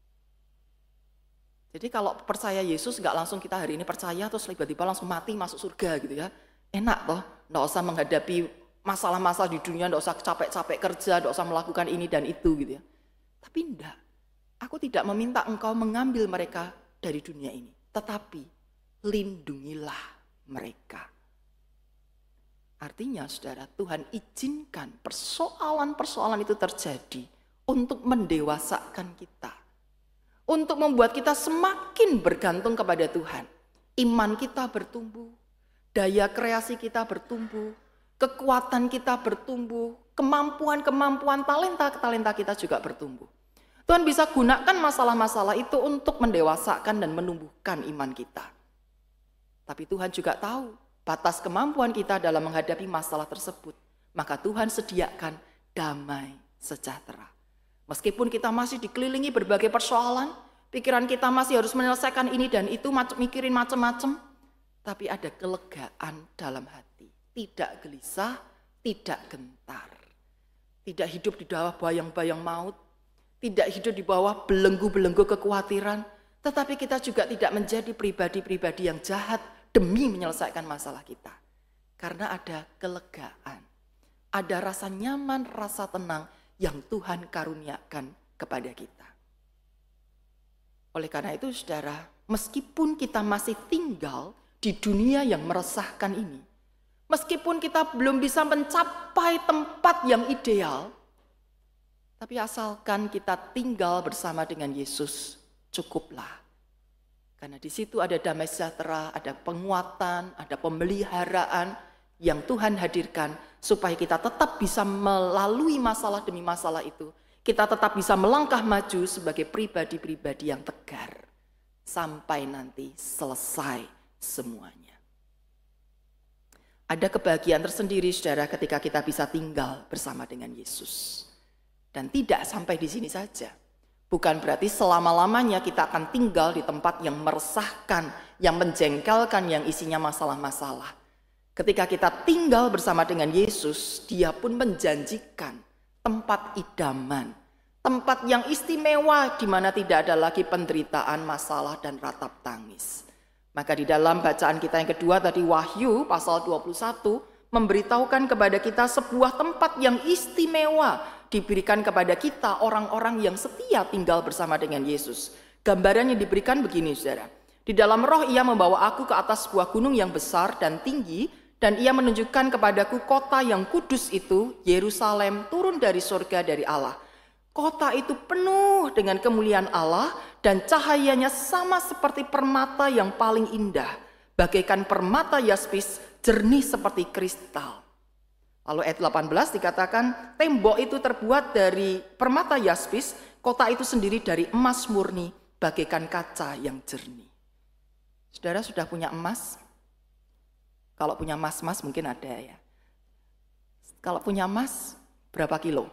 Jadi kalau percaya Yesus nggak langsung kita hari ini percaya terus tiba-tiba langsung mati masuk surga gitu ya. Enak toh, nggak usah menghadapi masalah-masalah di dunia, nggak usah capek-capek kerja, nggak usah melakukan ini dan itu gitu ya. Tapi enggak, aku tidak meminta engkau mengambil mereka dari dunia ini. tetapi lindungilah mereka. Artinya saudara, Tuhan izinkan persoalan-persoalan itu terjadi untuk mendewasakan kita. Untuk membuat kita semakin bergantung kepada Tuhan. Iman kita bertumbuh, daya kreasi kita bertumbuh, kekuatan kita bertumbuh, kemampuan-kemampuan, talenta-talenta kita juga bertumbuh. Tuhan bisa gunakan masalah-masalah itu untuk mendewasakan dan menumbuhkan iman kita. Tapi Tuhan juga tahu batas kemampuan kita dalam menghadapi masalah tersebut. Maka Tuhan sediakan damai sejahtera. Meskipun kita masih dikelilingi berbagai persoalan, pikiran kita masih harus menyelesaikan ini dan itu, mikirin macam-macam, tapi ada kelegaan dalam hati. Tidak gelisah, tidak gentar. Tidak hidup di bawah bayang-bayang maut, tidak hidup di bawah belenggu-belenggu kekhawatiran, tetapi kita juga tidak menjadi pribadi-pribadi yang jahat demi menyelesaikan masalah kita. Karena ada kelegaan, ada rasa nyaman, rasa tenang yang Tuhan karuniakan kepada kita. Oleh karena itu saudara, meskipun kita masih tinggal di dunia yang meresahkan ini, meskipun kita belum bisa mencapai tempat yang ideal, tapi asalkan kita tinggal bersama dengan Yesus, cukuplah. Karena di situ ada damai sejahtera, ada penguatan, ada pemeliharaan yang Tuhan hadirkan supaya kita tetap bisa melalui masalah demi masalah itu. Kita tetap bisa melangkah maju sebagai pribadi-pribadi yang tegar sampai nanti selesai semuanya. Ada kebahagiaan tersendiri saudara ketika kita bisa tinggal bersama dengan Yesus. Dan tidak sampai di sini saja. Bukan berarti selama-lamanya kita akan tinggal di tempat yang meresahkan, yang menjengkelkan, yang isinya masalah-masalah. Ketika kita tinggal bersama dengan Yesus, Dia pun menjanjikan tempat idaman, tempat yang istimewa di mana tidak ada lagi penderitaan, masalah, dan ratap tangis. Maka di dalam bacaan kita yang kedua tadi, Wahyu pasal dua puluh satu, memberitahukan kepada kita sebuah tempat yang istimewa diberikan kepada kita orang-orang yang setia tinggal bersama dengan Yesus. Gambaran yang diberikan begini saudara. Di dalam roh Ia membawa aku ke atas sebuah gunung yang besar dan tinggi, dan Ia menunjukkan kepadaku kota yang kudus itu, Yerusalem, turun dari surga dari Allah. Kota itu penuh dengan kemuliaan Allah dan cahayanya sama seperti permata yang paling indah, bagaikan permata yaspis, jernih seperti kristal. Lalu ayat delapan belas dikatakan, tembok itu terbuat dari permata yaspis, kota itu sendiri dari emas murni, bagaikan kaca yang jernih. Saudara sudah punya emas? Kalau punya emas-emas mungkin ada ya. Kalau punya emas, berapa kilo?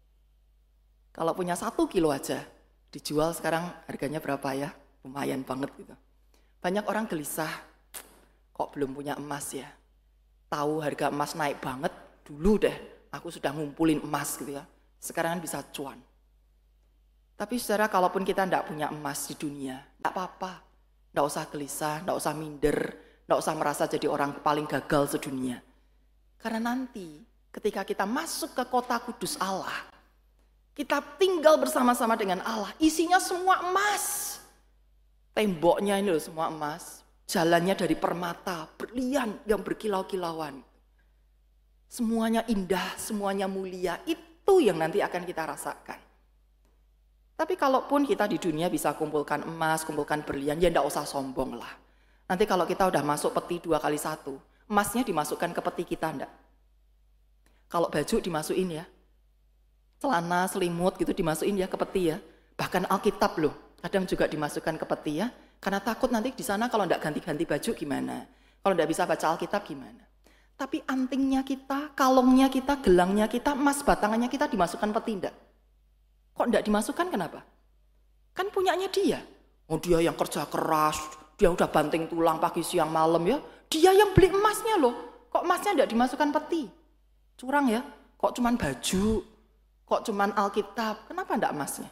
Kalau punya satu kilo aja, dijual sekarang harganya berapa ya? Lumayan banget gitu. Banyak orang gelisah, kok belum punya emas ya? Tahu harga emas naik banget, dulu deh aku sudah ngumpulin emas gitu ya. Sekarang bisa cuan. Tapi saudara, kalaupun kita tidak punya emas di dunia, tidak apa-apa. Tidak usah gelisah, tidak usah minder, tidak usah merasa jadi orang paling gagal sedunia. Karena nanti ketika kita masuk ke kota kudus Allah, kita tinggal bersama-sama dengan Allah, isinya semua emas. Temboknya ini loh semua emas, jalannya dari permata, berlian yang berkilau-kilauan. Semuanya indah, semuanya mulia, itu yang nanti akan kita rasakan. Tapi kalaupun kita di dunia bisa kumpulkan emas, kumpulkan berlian, ya enggak usah sombong lah. Nanti kalau kita udah masuk peti dua kali satu, emasnya dimasukkan ke peti kita enggak? Kalau baju dimasukin ya, celana, selimut gitu dimasukin ya ke peti ya. Bahkan Alkitab loh, kadang juga dimasukkan ke peti ya. Karena takut nanti di sana kalau enggak ganti-ganti baju gimana? Kalau enggak bisa baca Alkitab gimana? Tapi antingnya kita, kalungnya kita, gelangnya kita, emas batangannya kita dimasukkan peti enggak? Kok enggak dimasukkan kenapa? Kan punyanya dia. Oh dia yang kerja keras, dia udah banting tulang pagi siang malam ya. Dia yang beli emasnya loh. Kok emasnya enggak dimasukkan peti? Curang ya. Kok cuman baju? Kok cuman Alkitab? Kenapa enggak emasnya?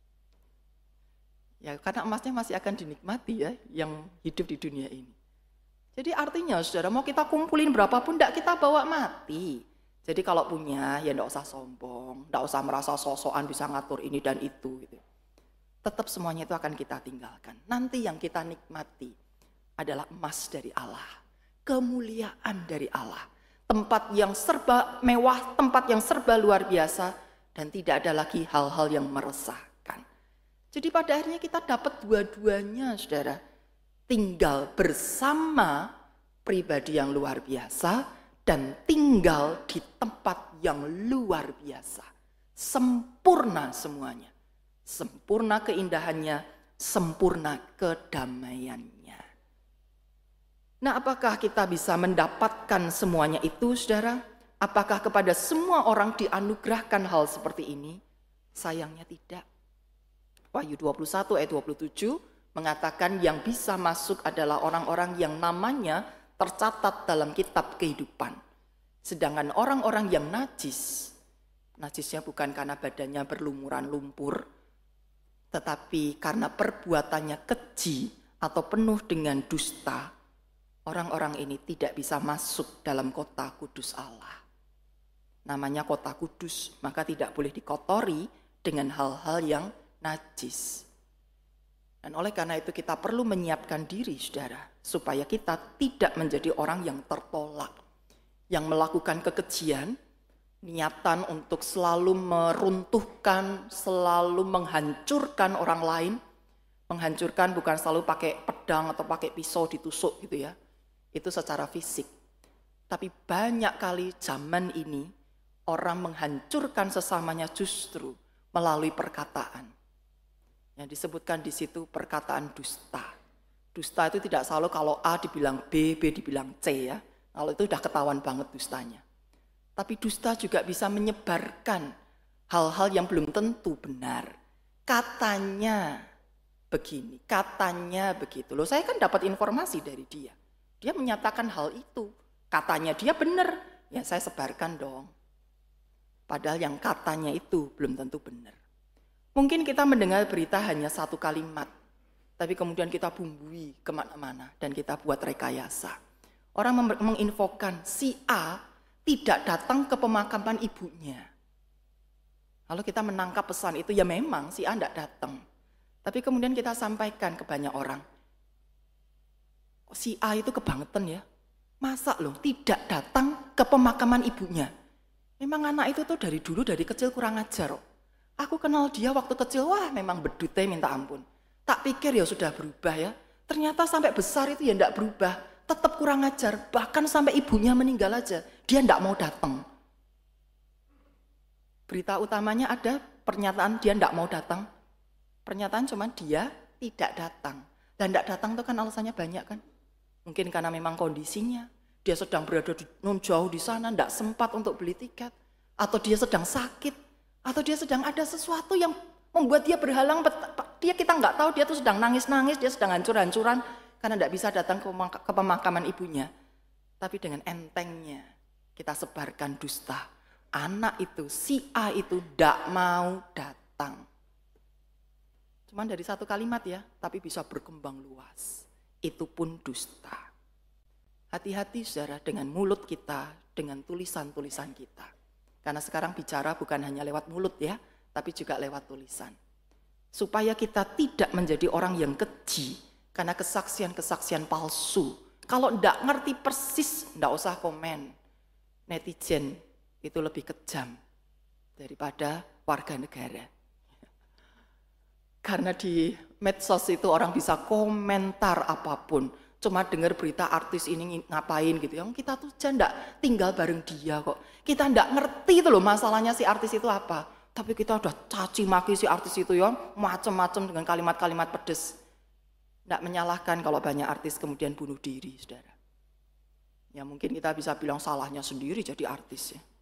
Ya karena emasnya masih akan dinikmati ya yang hidup di dunia ini. Jadi artinya saudara, mau kita kumpulin berapapun enggak kita bawa mati. Jadi kalau punya ya enggak usah sombong, enggak usah merasa sosokan bisa ngatur ini dan itu gitu. tetap semuanya itu akan kita tinggalkan. Nanti yang kita nikmati adalah emas dari Allah, kemuliaan dari Allah, tempat yang serba mewah, tempat yang serba luar biasa, dan tidak ada lagi hal-hal yang meresahkan. Jadi pada akhirnya kita dapat dua-duanya, saudara. Tinggal bersama pribadi yang luar biasa dan tinggal di tempat yang luar biasa. Sempurna semuanya. Sempurna keindahannya, sempurna kedamaiannya. Nah, apakah kita bisa mendapatkan semuanya itu, saudara? Apakah kepada semua orang dianugerahkan hal seperti ini? Sayangnya tidak. Wahyu dua puluh satu ayat dua puluh tujuh mengatakan yang bisa masuk adalah orang-orang yang namanya tercatat dalam kitab kehidupan. Sedangkan orang-orang yang najis, najisnya bukan karena badannya berlumuran lumpur, tetapi karena perbuatannya keji atau penuh dengan dusta, orang-orang ini tidak bisa masuk dalam kota kudus Allah. Namanya kota kudus, maka tidak boleh dikotori dengan hal-hal yang najis. Dan oleh karena itu kita perlu menyiapkan diri, saudara, supaya kita tidak menjadi orang yang tertolak, yang melakukan kekejian, niatan untuk selalu meruntuhkan, selalu menghancurkan orang lain. Menghancurkan bukan selalu pakai pedang atau pakai pisau ditusuk gitu ya. Itu secara fisik. Tapi banyak kali zaman ini, orang menghancurkan sesamanya justru melalui perkataan. Yang disebutkan di situ perkataan dusta. Dusta itu tidak selalu kalau A dibilang B, B dibilang C ya. Kalau itu sudah ketahuan banget dustanya. Tapi dusta juga bisa menyebarkan hal-hal yang belum tentu benar. Katanya begini, katanya begitu. Loh, saya kan dapat informasi dari dia. Dia menyatakan hal itu. Katanya dia benar. Ya saya sebarkan dong. Padahal yang katanya itu belum tentu benar. Mungkin kita mendengar berita hanya satu kalimat, tapi kemudian kita bumbui kemana-mana dan kita buat rekayasa. Orang menginfokan si A tidak datang ke pemakaman ibunya. Lalu kita menangkap pesan itu, ya memang si A tidak datang. Tapi kemudian kita sampaikan ke banyak orang. Si A itu kebangetan ya. Masa loh tidak datang ke pemakaman ibunya. Memang anak itu tuh dari dulu, dari kecil kurang ajar. Aku kenal dia waktu kecil, wah memang bedutnya minta ampun. Tak pikir ya sudah berubah ya. Ternyata sampai besar itu ya tidak berubah. Tetap kurang ajar, bahkan sampai ibunya meninggal aja. Dia tidak mau datang. Berita utamanya ada pernyataan dia tidak mau datang. Pernyataan cuma dia tidak datang. Dan tidak datang itu kan alasannya banyak kan. Mungkin karena memang kondisinya. Dia sedang berada di non jauh di sana, tidak sempat untuk beli tiket. Atau dia sedang sakit. Atau dia sedang ada sesuatu yang membuat dia berhalang. Dia kita nggak tahu, dia tuh sedang nangis-nangis, dia sedang hancur-hancuran. Karena tidak bisa datang ke pemakaman ibunya. Tapi dengan entengnya kita sebarkan dusta. Anak itu, si A itu tidak mau datang. Cuman dari satu kalimat ya, tapi bisa berkembang luas. Itu pun dusta. Hati-hati saudara dengan mulut kita, dengan tulisan-tulisan kita. Karena sekarang bicara bukan hanya lewat mulut ya, tapi juga lewat tulisan. Supaya kita tidak menjadi orang yang keji, karena kesaksian-kesaksian palsu. Kalau tidak ngerti persis, tidak usah komen. Netizen itu lebih kejam daripada warga negara. Karena di medsos itu orang bisa komentar apapun. Cuma dengar berita artis ini ngapain gitu. Yang kita tuh aja enggak tinggal bareng dia kok. Kita enggak ngerti itu loh masalahnya si artis itu apa. Tapi kita udah caci maki si artis itu ya. Macam-macam dengan kalimat-kalimat pedes. Enggak menyalahkan kalau banyak artis kemudian bunuh diri, saudara. Ya mungkin kita bisa bilang salahnya sendiri jadi artis ya.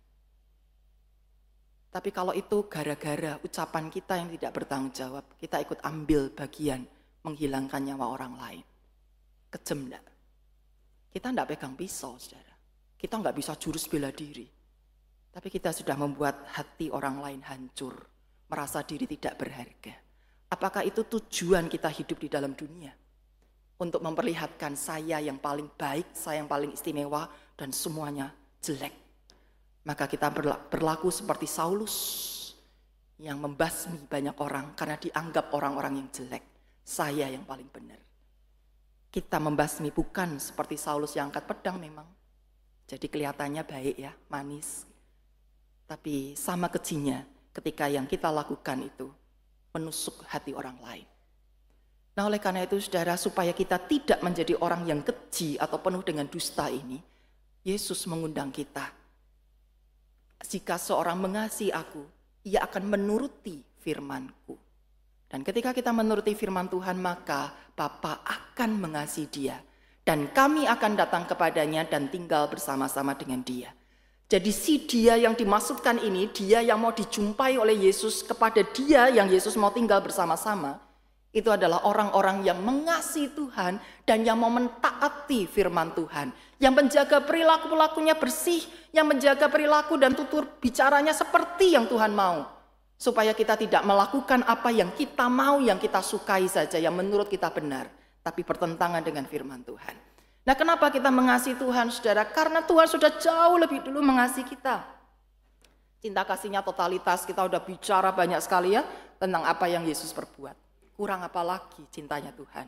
Tapi kalau itu gara-gara ucapan kita yang tidak bertanggung jawab. Kita ikut ambil bagian menghilangkan nyawa orang lain. Kejem enggak? Kita enggak pegang pisau, saudara. Kita enggak bisa jurus bela diri. Tapi kita sudah membuat hati orang lain hancur. Merasa diri tidak berharga. Apakah itu tujuan kita hidup di dalam dunia? Untuk memperlihatkan saya yang paling baik, saya yang paling istimewa, dan semuanya jelek. Maka kita berlaku seperti Saulus. yang membasmi banyak orang karena dianggap orang-orang yang jelek. Saya yang paling benar. Kita membasmi bukan seperti Saulus yang angkat pedang memang. Jadi kelihatannya baik ya, manis. Tapi sama kejinya ketika yang kita lakukan itu menusuk hati orang lain. Nah oleh karena itu saudara, supaya kita tidak menjadi orang yang keji atau penuh dengan dusta ini, Yesus mengundang kita. Jika seorang mengasihi aku, ia akan menuruti firman-Ku. Dan ketika kita menuruti firman Tuhan, maka Bapa akan mengasihi dia. Dan kami akan datang kepadanya dan tinggal bersama-sama dengan dia. Jadi si dia yang dimaksudkan ini, dia yang mau dijumpai oleh Yesus, kepada dia yang Yesus mau tinggal bersama-sama, itu adalah orang-orang yang mengasihi Tuhan dan yang mau mentaati firman Tuhan. Yang menjaga perilaku-perilakunya bersih, yang menjaga perilaku dan tutur bicaranya seperti yang Tuhan mau. Supaya kita tidak melakukan apa yang kita mau, yang kita sukai saja, yang menurut kita benar. Tapi bertentangan dengan firman Tuhan. Nah kenapa kita mengasihi Tuhan saudara? Karena Tuhan sudah jauh lebih dulu mengasihi kita. Cinta kasihnya totalitas, kita udah bicara banyak sekali ya tentang apa yang Yesus perbuat. Kurang apa lagi cintanya Tuhan.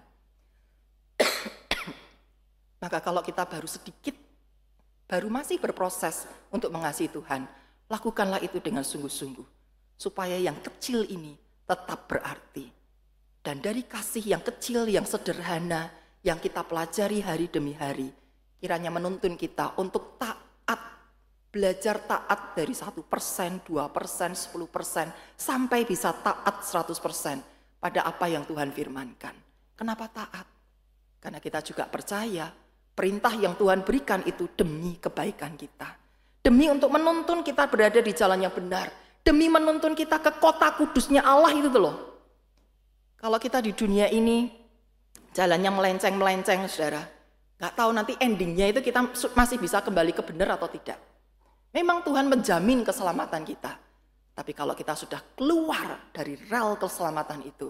Maka kalau kita baru sedikit, baru masih berproses untuk mengasihi Tuhan, lakukanlah itu dengan sungguh-sungguh. Supaya yang kecil ini tetap berarti. Dan dari kasih yang kecil, yang sederhana, yang kita pelajari hari demi hari, kiranya menuntun kita untuk taat, belajar taat dari satu persen, dua persen, sepuluh persen, sampai bisa taat seratus persen pada apa yang Tuhan firmankan. Kenapa taat? Karena kita juga percaya perintah yang Tuhan berikan itu demi kebaikan kita. Demi untuk menuntun kita berada di jalan yang benar. Demi menuntun kita ke kota kudusnya Allah itu tuh loh. Kalau kita di dunia ini jalannya melenceng-melenceng saudara, gak tahu nanti endingnya itu kita masih bisa kembali ke benar atau tidak. Memang Tuhan menjamin keselamatan kita. Tapi kalau kita sudah keluar dari rel keselamatan itu,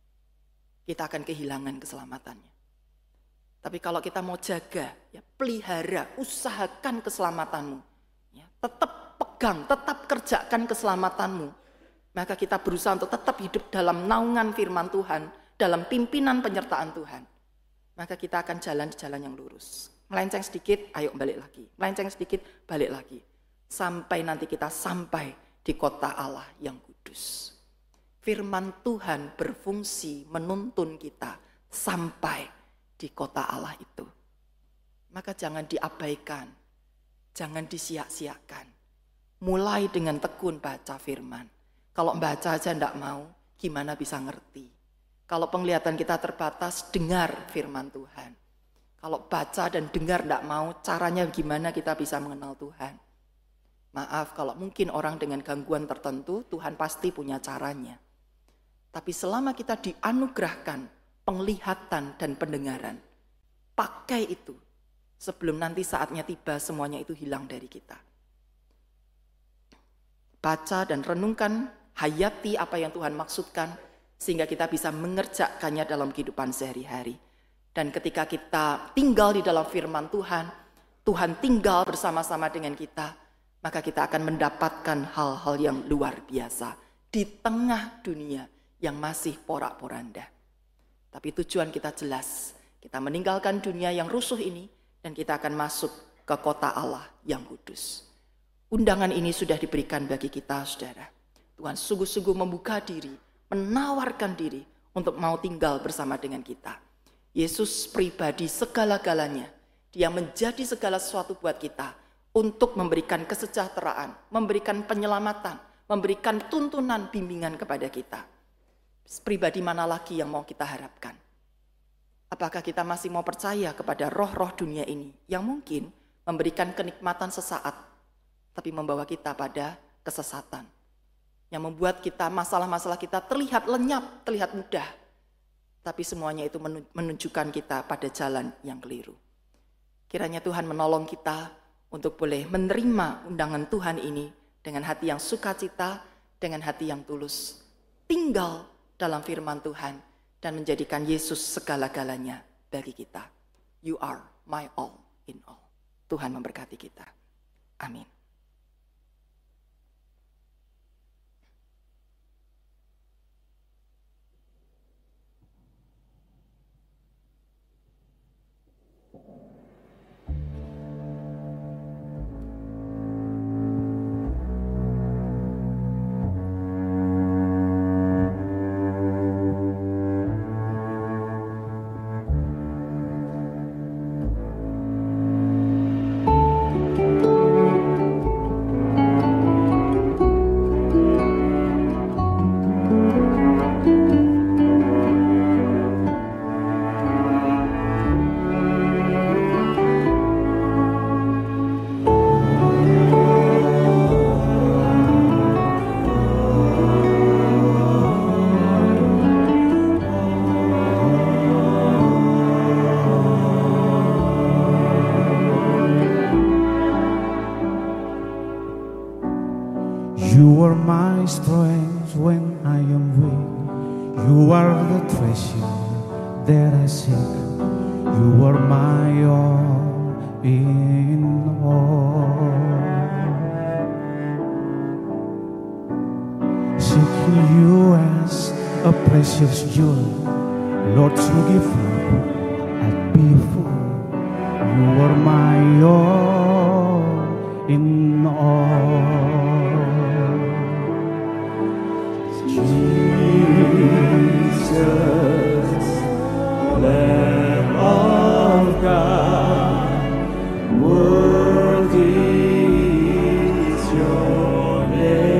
kita akan kehilangan keselamatannya. Tapi kalau kita mau jaga, ya pelihara, usahakan keselamatanmu. Ya, tetap pegang, tetap kerjakan keselamatanmu. Maka kita berusaha untuk tetap hidup dalam naungan firman Tuhan, dalam pimpinan penyertaan Tuhan. Maka kita akan jalan di jalan yang lurus. Melenceng sedikit, ayo balik lagi. Melenceng sedikit, balik lagi. Sampai nanti kita sampai di kota Allah yang kudus. Firman Tuhan berfungsi menuntun kita sampai di kota Allah itu. Maka jangan diabaikan, jangan disia-siakan. Mulai dengan tekun baca firman. Kalau baca aja enggak mau, gimana bisa ngerti? Kalau penglihatan kita terbatas, dengar firman Tuhan. Kalau baca dan dengar enggak mau, caranya gimana kita bisa mengenal Tuhan? Maaf, kalau mungkin orang dengan gangguan tertentu, Tuhan pasti punya caranya. Tapi selama kita dianugerahkan penglihatan dan pendengaran, pakai itu sebelum nanti saatnya tiba semuanya itu hilang dari kita. Baca dan renungkan, hayati apa yang Tuhan maksudkan, sehingga kita bisa mengerjakannya dalam kehidupan sehari-hari. Dan ketika kita tinggal di dalam firman Tuhan, Tuhan tinggal bersama-sama dengan kita, maka kita akan mendapatkan hal-hal yang luar biasa di tengah dunia yang masih porak-poranda. Tapi tujuan kita jelas, kita meninggalkan dunia yang rusuh ini dan kita akan masuk ke kota Allah yang kudus. Undangan ini sudah diberikan bagi kita, saudara. Tuhan sungguh-sungguh membuka diri, menawarkan diri untuk mau tinggal bersama dengan kita. Yesus pribadi segala-galanya, dia menjadi segala sesuatu buat kita untuk memberikan kesejahteraan, memberikan penyelamatan, memberikan tuntunan bimbingan kepada kita. Pribadi mana lagi yang mau kita harapkan? Apakah kita masih mau percaya kepada roh-roh dunia ini yang mungkin memberikan kenikmatan sesaat, tapi membawa kita pada kesesatan, yang membuat kita masalah-masalah kita terlihat lenyap, terlihat mudah, tapi semuanya itu menunjukkan kita pada jalan yang keliru. Kiranya Tuhan menolong kita untuk boleh menerima undangan Tuhan ini dengan hati yang sukacita, dengan hati yang tulus, tinggal dalam firman Tuhan dan menjadikan Yesus segala-galanya bagi kita. You are my all in all. Tuhan memberkati kita. Amin. the treasure that I seek. You are my all in all. Seeking you as a precious jewel, Lord, to give up and be full. You are my all in all. Jesus, Lamb of God, worthy is your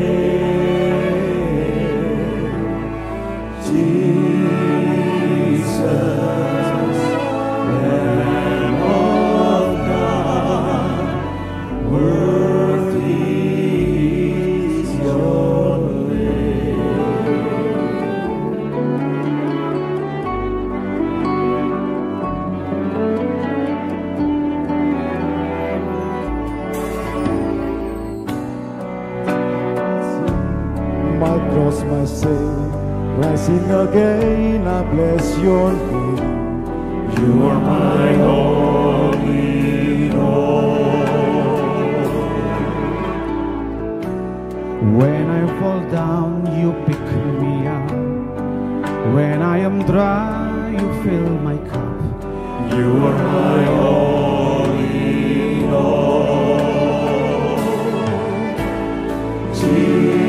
name. Jesus, Lamb of God, worthy is your cross my sin, rising again, I bless your name. You are my all in all. When I fall down, you pick me up. When I am dry, you fill my cup. You are my all in all. Jesus,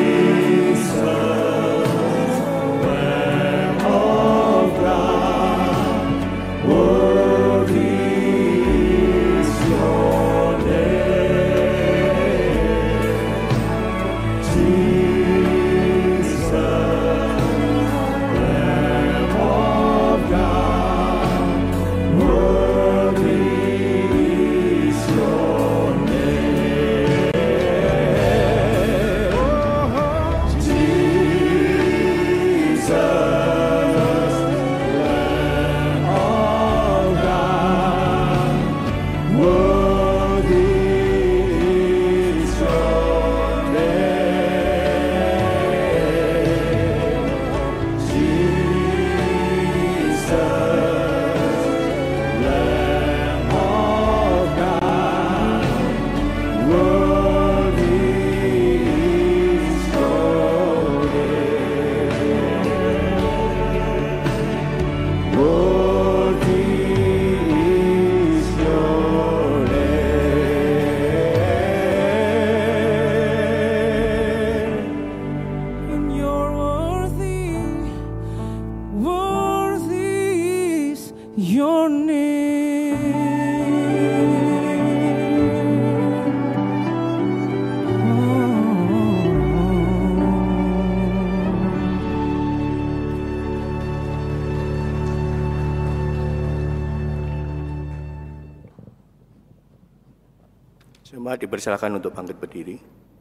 Jemaat dipersilakan untuk bangkit berdiri.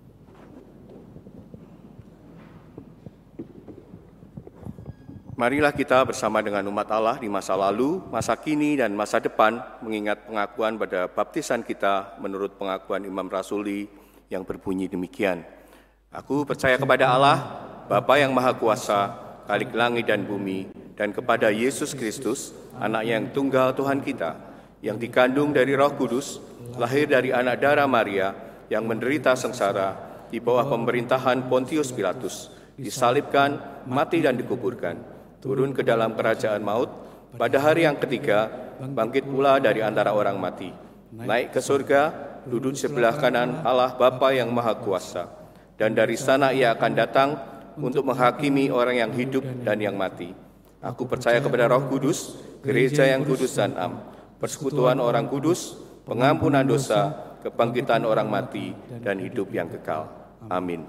Marilah kita bersama dengan umat Allah di masa lalu, masa kini, dan masa depan mengingat pengakuan pada baptisan kita menurut pengakuan Imam Rasuli yang berbunyi demikian. Aku percaya kepada Allah, Bapa yang Maha Kuasa, Khalik langit dan bumi, dan kepada Yesus Kristus, Anak yang tunggal Tuhan kita, yang dikandung dari Roh Kudus, lahir dari anak darah Maria, yang menderita sengsara di bawah pemerintahan Pontius Pilatus, disalibkan, mati dan dikuburkan, turun ke dalam kerajaan maut, pada hari yang ketiga, bangkit pula dari antara orang mati, naik ke surga, duduk sebelah kanan Allah Bapa yang Maha Kuasa, dan dari sana ia akan datang untuk menghakimi orang yang hidup dan yang mati. Aku percaya kepada Roh Kudus, gereja yang kudus dan am, persekutuan orang kudus, pengampunan dosa, kebangkitan orang mati, dan hidup yang kekal. Amin.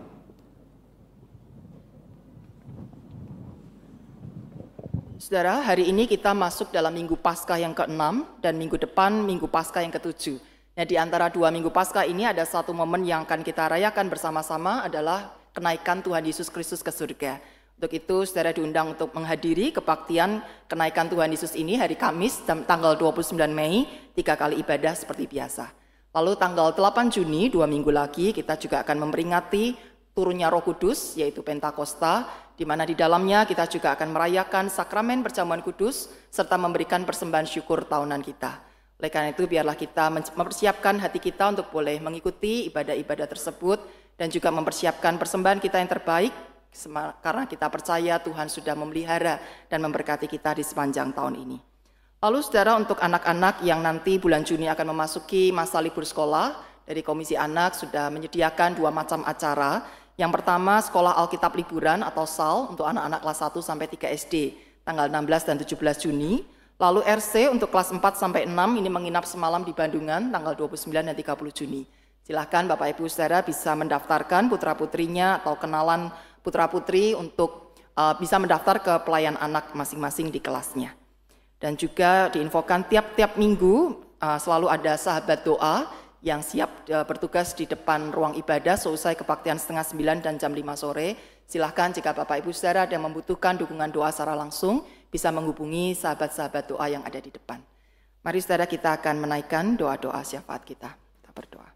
Saudara, hari ini kita masuk dalam Minggu Paskah yang keenam dan minggu depan Minggu Paskah yang ketujuh. Nah, di antara dua Minggu Paskah ini ada satu momen yang akan kita rayakan bersama-sama adalah kenaikan Tuhan Yesus Kristus ke surga. Untuk itu, saudara diundang untuk menghadiri kebaktian kenaikan Tuhan Yesus ini hari Kamis, tanggal dua puluh sembilan Mei, tiga kali ibadah seperti biasa. Lalu tanggal delapan Juni, dua minggu lagi, kita juga akan memperingati turunnya Roh Kudus, yaitu Pentakosta, di mana di dalamnya kita juga akan merayakan sakramen perjamuan kudus serta memberikan persembahan syukur tahunan kita. Oleh karena itu biarlah kita mempersiapkan hati kita untuk boleh mengikuti ibadah-ibadah tersebut dan juga mempersiapkan persembahan kita yang terbaik karena kita percaya Tuhan sudah memelihara dan memberkati kita di sepanjang tahun ini. Lalu saudara, untuk anak-anak yang nanti bulan Juni akan memasuki masa libur sekolah, dari Komisi Anak sudah menyediakan dua macam acara. Yang pertama, sekolah Alkitab liburan atau S A L untuk anak-anak kelas satu sampai tiga S D tanggal enam belas dan tujuh belas Juni. Lalu R C untuk kelas empat sampai enam ini menginap semalam di Bandungan tanggal dua puluh sembilan dan tiga puluh Juni. Silakan Bapak Ibu Saudara bisa mendaftarkan putra-putrinya atau kenalan putra-putri untuk uh, bisa mendaftar ke pelayan anak masing-masing di kelasnya. Dan juga diinfokan tiap-tiap minggu uh, selalu ada sahabat doa yang siap uh, bertugas di depan ruang ibadah seusai kebaktian setengah sembilan dan jam lima sore. Silahkan jika Bapak Ibu Saudara ada yang membutuhkan dukungan doa secara langsung, bisa menghubungi sahabat-sahabat doa yang ada di depan. Mari saudara, kita akan menaikkan doa-doa syafaat kita. Kita berdoa.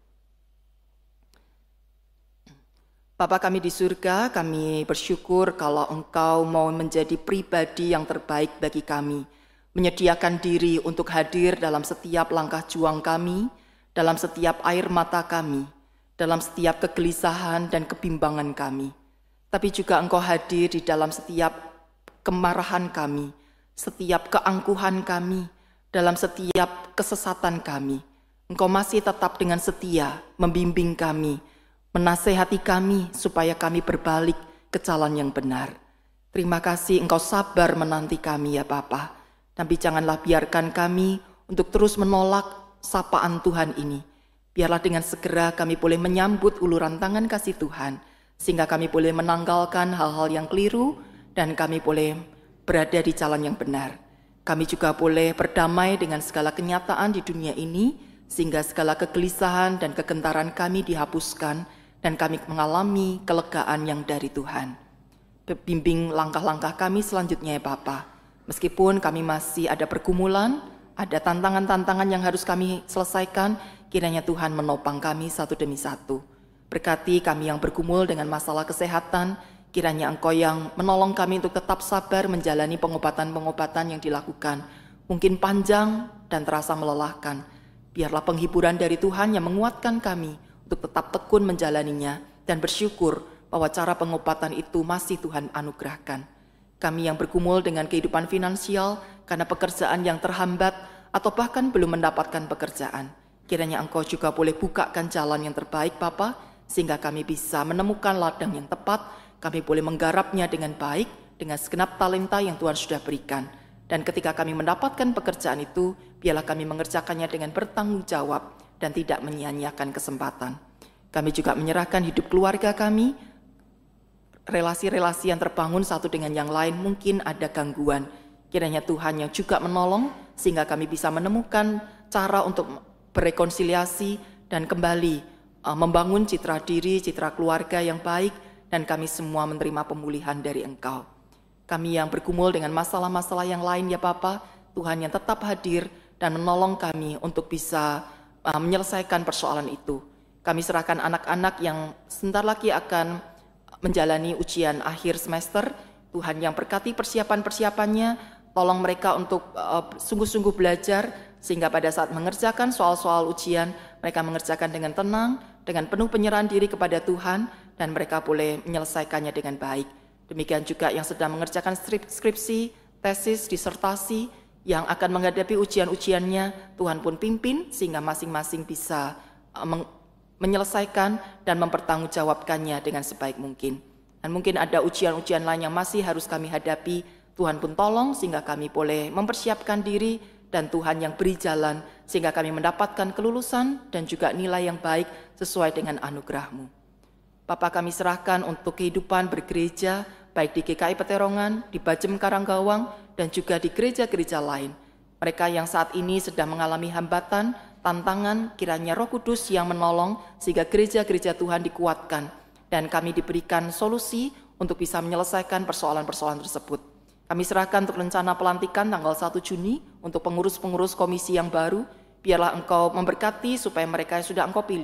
Bapa kami di surga, kami bersyukur kalau Engkau mau menjadi pribadi yang terbaik bagi kami, menyediakan diri untuk hadir dalam setiap langkah juang kami, dalam setiap air mata kami, dalam setiap kegelisahan dan kebimbangan kami. Tapi juga Engkau hadir di dalam setiap kemarahan kami, setiap keangkuhan kami, dalam setiap kesesatan kami. Engkau masih tetap dengan setia membimbing kami, menasehati kami supaya kami berbalik ke jalan yang benar. Terima kasih Engkau sabar menanti kami ya Bapa. Tapi janganlah biarkan kami untuk terus menolak sapaan Tuhan ini. Biarlah dengan segera kami boleh menyambut uluran tangan kasih Tuhan, sehingga kami boleh menanggalkan hal-hal yang keliru dan kami boleh berada di jalan yang benar. Kami juga boleh berdamai dengan segala kenyataan di dunia ini, sehingga segala kegelisahan dan kegentaran kami dihapuskan dan kami mengalami kelegaan yang dari Tuhan. Bimbing langkah-langkah kami selanjutnya ya Bapa. Meskipun kami masih ada pergumulan, ada tantangan-tantangan yang harus kami selesaikan, kiranya Tuhan menopang kami satu demi satu. Berkati kami yang bergumul dengan masalah kesehatan, kiranya Engkau yang menolong kami untuk tetap sabar menjalani pengobatan-pengobatan yang dilakukan. Mungkin panjang dan terasa melelahkan. Biarlah penghiburan dari Tuhan yang menguatkan kami untuk tetap tekun menjalaninya dan bersyukur bahwa cara pengobatan itu masih Tuhan anugerahkan. Kami yang bergumul dengan kehidupan finansial karena pekerjaan yang terhambat atau bahkan belum mendapatkan pekerjaan. Kiranya Engkau juga boleh bukakan jalan yang terbaik Bapa, sehingga kami bisa menemukan ladang yang tepat, kami boleh menggarapnya dengan baik, dengan segenap talenta yang Tuhan sudah berikan. Dan ketika kami mendapatkan pekerjaan itu, biarlah kami mengerjakannya dengan bertanggung jawab dan tidak menyia-nyiakan kesempatan. Kami juga menyerahkan hidup keluarga kami, relasi-relasi yang terbangun satu dengan yang lain mungkin ada gangguan. Kiranya Tuhan yang juga menolong sehingga kami bisa menemukan cara untuk berrekonsiliasi dan kembali uh, membangun citra diri, citra keluarga yang baik, dan kami semua menerima pemulihan dari Engkau. Kami yang bergumul dengan masalah-masalah yang lain ya Bapa, Tuhan yang tetap hadir dan menolong kami untuk bisa uh, menyelesaikan persoalan itu. Kami serahkan anak-anak yang sebentar lagi akan menjalani ujian akhir semester. Tuhan yang berkati persiapan-persiapannya, tolong mereka untuk uh, sungguh-sungguh belajar, sehingga pada saat mengerjakan soal-soal ujian, mereka mengerjakan dengan tenang, dengan penuh penyerahan diri kepada Tuhan, dan mereka boleh menyelesaikannya dengan baik. Demikian juga yang sedang mengerjakan skripsi, tesis, disertasi, yang akan menghadapi ujian-ujiannya, Tuhan pun pimpin, sehingga masing-masing bisa uh, meng- menyelesaikan dan mempertanggungjawabkannya dengan sebaik mungkin. Dan mungkin ada ujian-ujian lain yang masih harus kami hadapi, Tuhan pun tolong sehingga kami boleh mempersiapkan diri dan Tuhan yang beri jalan sehingga kami mendapatkan kelulusan dan juga nilai yang baik sesuai dengan anugerah-Mu. Bapa, kami serahkan untuk kehidupan bergereja baik di G K I Peterongan, di Bajem Karanggawang, dan juga di gereja-gereja lain. Mereka yang saat ini sedang mengalami hambatan, tantangan, kiranya Roh Kudus yang menolong sehingga gereja-gereja Tuhan dikuatkan dan kami diberikan solusi untuk bisa menyelesaikan persoalan-persoalan tersebut. Kami serahkan untuk rencana pelantikan tanggal satu Juni untuk pengurus-pengurus komisi yang baru. Biarlah Engkau memberkati supaya mereka yang sudah Engkau pilih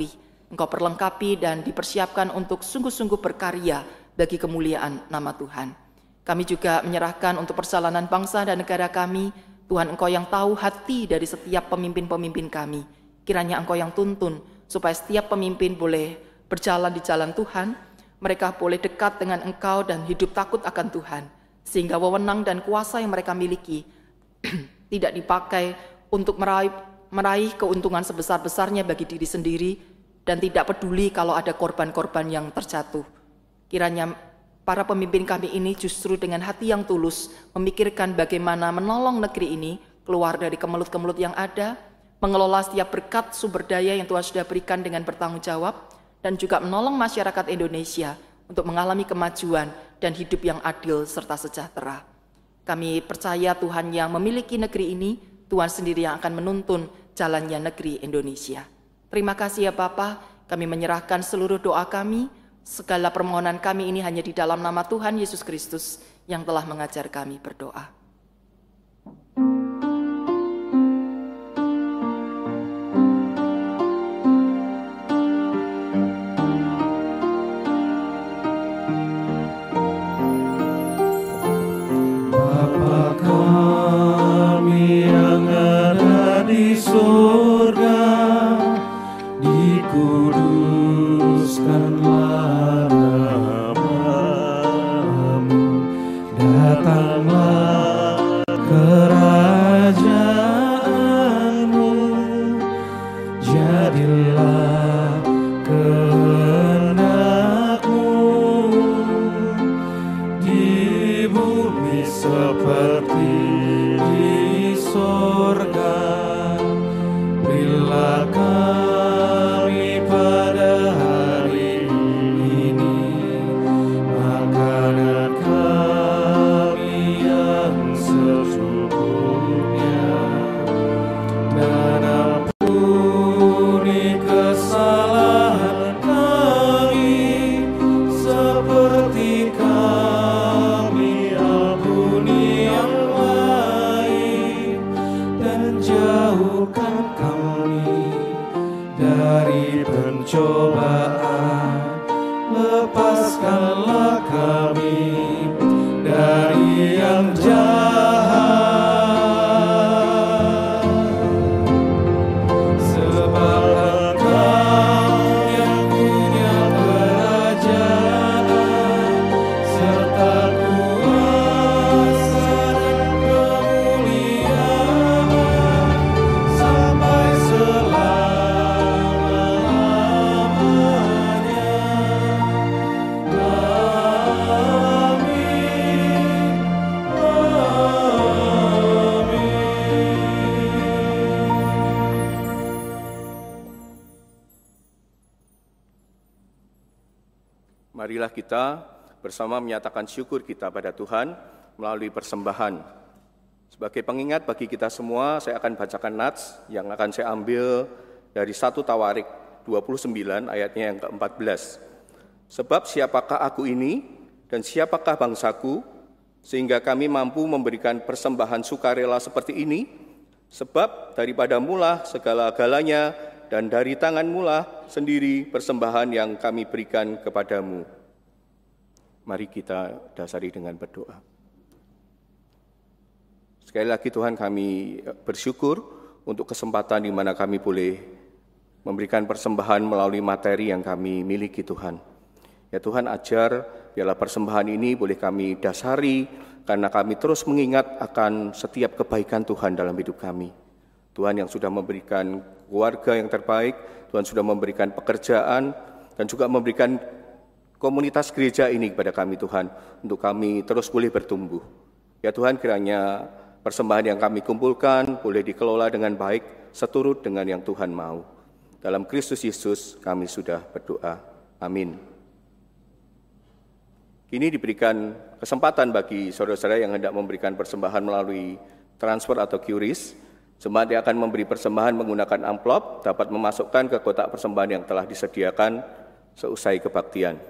Engkau perlengkapi dan dipersiapkan untuk sungguh-sungguh berkarya bagi kemuliaan nama Tuhan. Kami juga menyerahkan untuk perjalanan bangsa dan negara kami. Tuhan, Engkau yang tahu hati dari setiap pemimpin-pemimpin kami. Kiranya Engkau yang tuntun supaya setiap pemimpin boleh berjalan di jalan Tuhan. Mereka boleh dekat dengan Engkau dan hidup takut akan Tuhan. Sehingga wewenang dan kuasa yang mereka miliki tidak dipakai untuk meraih, meraih keuntungan sebesar-besarnya bagi diri sendiri dan tidak peduli kalau ada korban-korban yang terjatuh. Kiranya para pemimpin kami ini justru dengan hati yang tulus memikirkan bagaimana menolong negeri ini keluar dari kemelut-kemelut yang ada, mengelola setiap berkat sumber daya yang Tuhan sudah berikan dengan bertanggung jawab, dan juga menolong masyarakat Indonesia untuk mengalami kemajuan dan hidup yang adil serta sejahtera. Kami percaya Tuhan yang memiliki negeri ini, Tuhan sendiri yang akan menuntun jalannya negeri Indonesia. Terima kasih ya Bapa, kami menyerahkan seluruh doa kami, segala permohonan kami ini hanya di dalam nama Tuhan Yesus Kristus yang telah mengajar kami berdoa. Bapa kami yang ada di surga, dikuduskanlah namamu, datanglah kerajaanmu, jadilah kehendakmu di bumi seperti di sorga. Berilah kami pada hari ini makanan kami yang secukupnya, dan ampuni kesalahan kami seperti kami ampuni yang lain, dan jauhkan kami dari pencobaan, lepaskanlah kami dari yang jahat. Sebab Engkau yang punya kerajaan serta kuasa dan kemuliaan sampai selama-lamanya. Amin. Marilah kita bersama menyatakan syukur kita pada Tuhan melalui persembahan. Sebagai pengingat bagi kita semua, saya akan bacakan nats yang akan saya ambil dari satu Tawarik dua puluh sembilan ayatnya yang keempat belas. Sebab siapakah aku ini dan siapakah bangsaku, sehingga kami mampu memberikan persembahan sukarela seperti ini? Sebab daripadamulah segala-galanya, dan dari tanganmulah sendiri persembahan yang kami berikan kepadamu. Mari kita dasari dengan berdoa. Sekali lagi Tuhan, kami bersyukur untuk kesempatan di mana kami boleh memberikan persembahan melalui materi yang kami miliki Tuhan. Ya Tuhan, ajar biarlah persembahan ini boleh kami dasari karena kami terus mengingat akan setiap kebaikan Tuhan dalam hidup kami. Tuhan yang sudah memberikan keluarga yang terbaik, Tuhan sudah memberikan pekerjaan, dan juga memberikan komunitas gereja ini kepada kami Tuhan, untuk kami terus boleh bertumbuh. Ya Tuhan, kiranya persembahan yang kami kumpulkan boleh dikelola dengan baik, seturut dengan yang Tuhan mau. Dalam Kristus Yesus kami sudah berdoa. Amin. Kini diberikan kesempatan bagi saudara-saudara yang hendak memberikan persembahan melalui transfer atau Q R I S. Jemaat yang akan memberi persembahan menggunakan amplop dapat memasukkan ke kotak persembahan yang telah disediakan seusai kebaktian.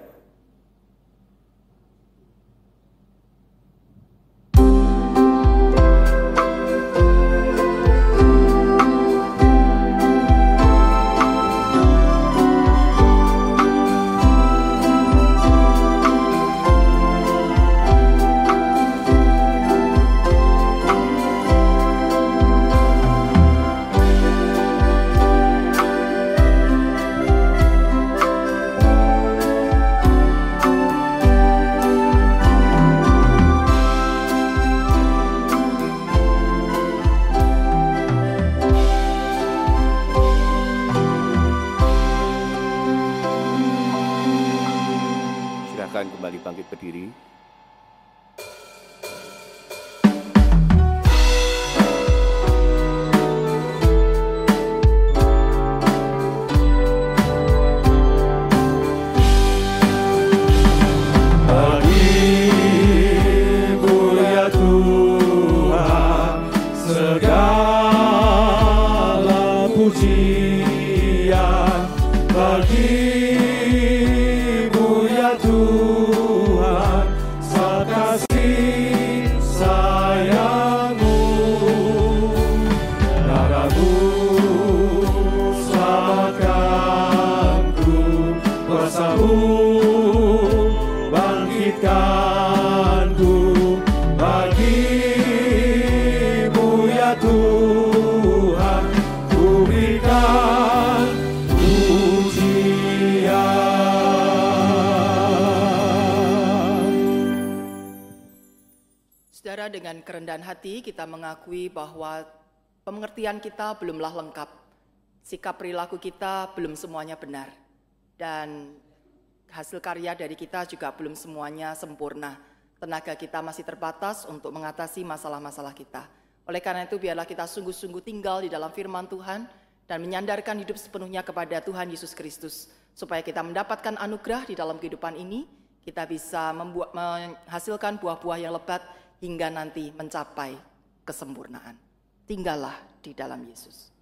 berdiri. Dengan kerendahan hati kita mengakui bahwa pengertian kita belumlah lengkap, sikap perilaku kita belum semuanya benar, dan hasil karya dari kita juga belum semuanya sempurna. Tenaga kita masih terbatas untuk mengatasi masalah-masalah kita. Oleh karena itu biarlah kita sungguh-sungguh tinggal di dalam firman Tuhan dan menyandarkan hidup sepenuhnya kepada Tuhan Yesus Kristus, supaya kita mendapatkan anugerah di dalam kehidupan ini, kita bisa membuat, menghasilkan buah-buah yang lebat hingga nanti mencapai kesempurnaan. Tinggallah di dalam Yesus.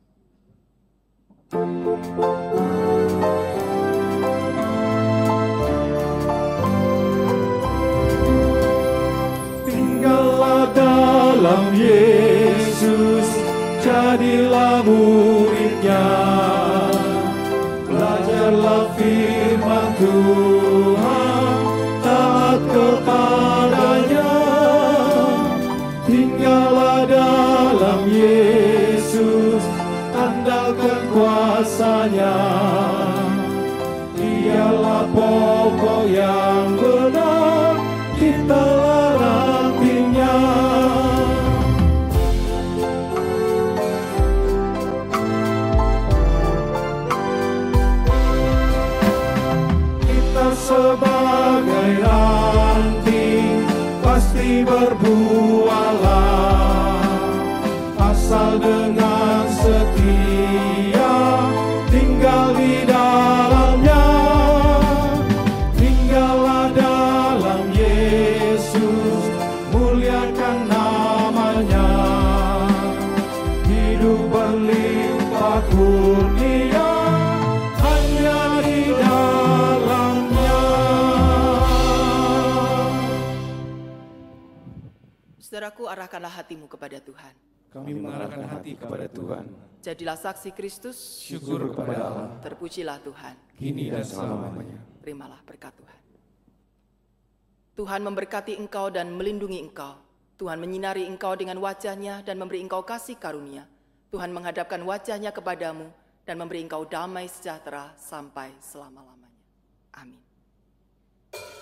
Tinggallah dalam Yesus, jadilah murid-Nya. Belajarlah firman Tuhan, taat kepadanya. Tinggallah dalam Yesus, andalkan kuasa-Nya. Dialah pokok yang benar, kita rantingnya. Kita sebagai ranting pasti berbuahlah, asal dengan setia tinggal di dalamnya. Tinggallah dalam Yesus, muliakan namanya. Hidup berlimpah kurnia hanya di dalamnya. Saudaraku, arahkanlah hatimu kepada Tuhan. Kami mengarahkan hati kepada Tuhan. Jadilah saksi Kristus. Syukur kepada Allah. Terpujilah Tuhan. Kini dan selamanya. Terimalah berkat Tuhan. Tuhan memberkati engkau dan melindungi engkau. Tuhan menyinari engkau dengan wajah-Nya dan memberi engkau kasih karunia. Tuhan menghadapkan wajah-Nya kepadamu dan memberi engkau damai sejahtera sampai selama-lamanya. Amin.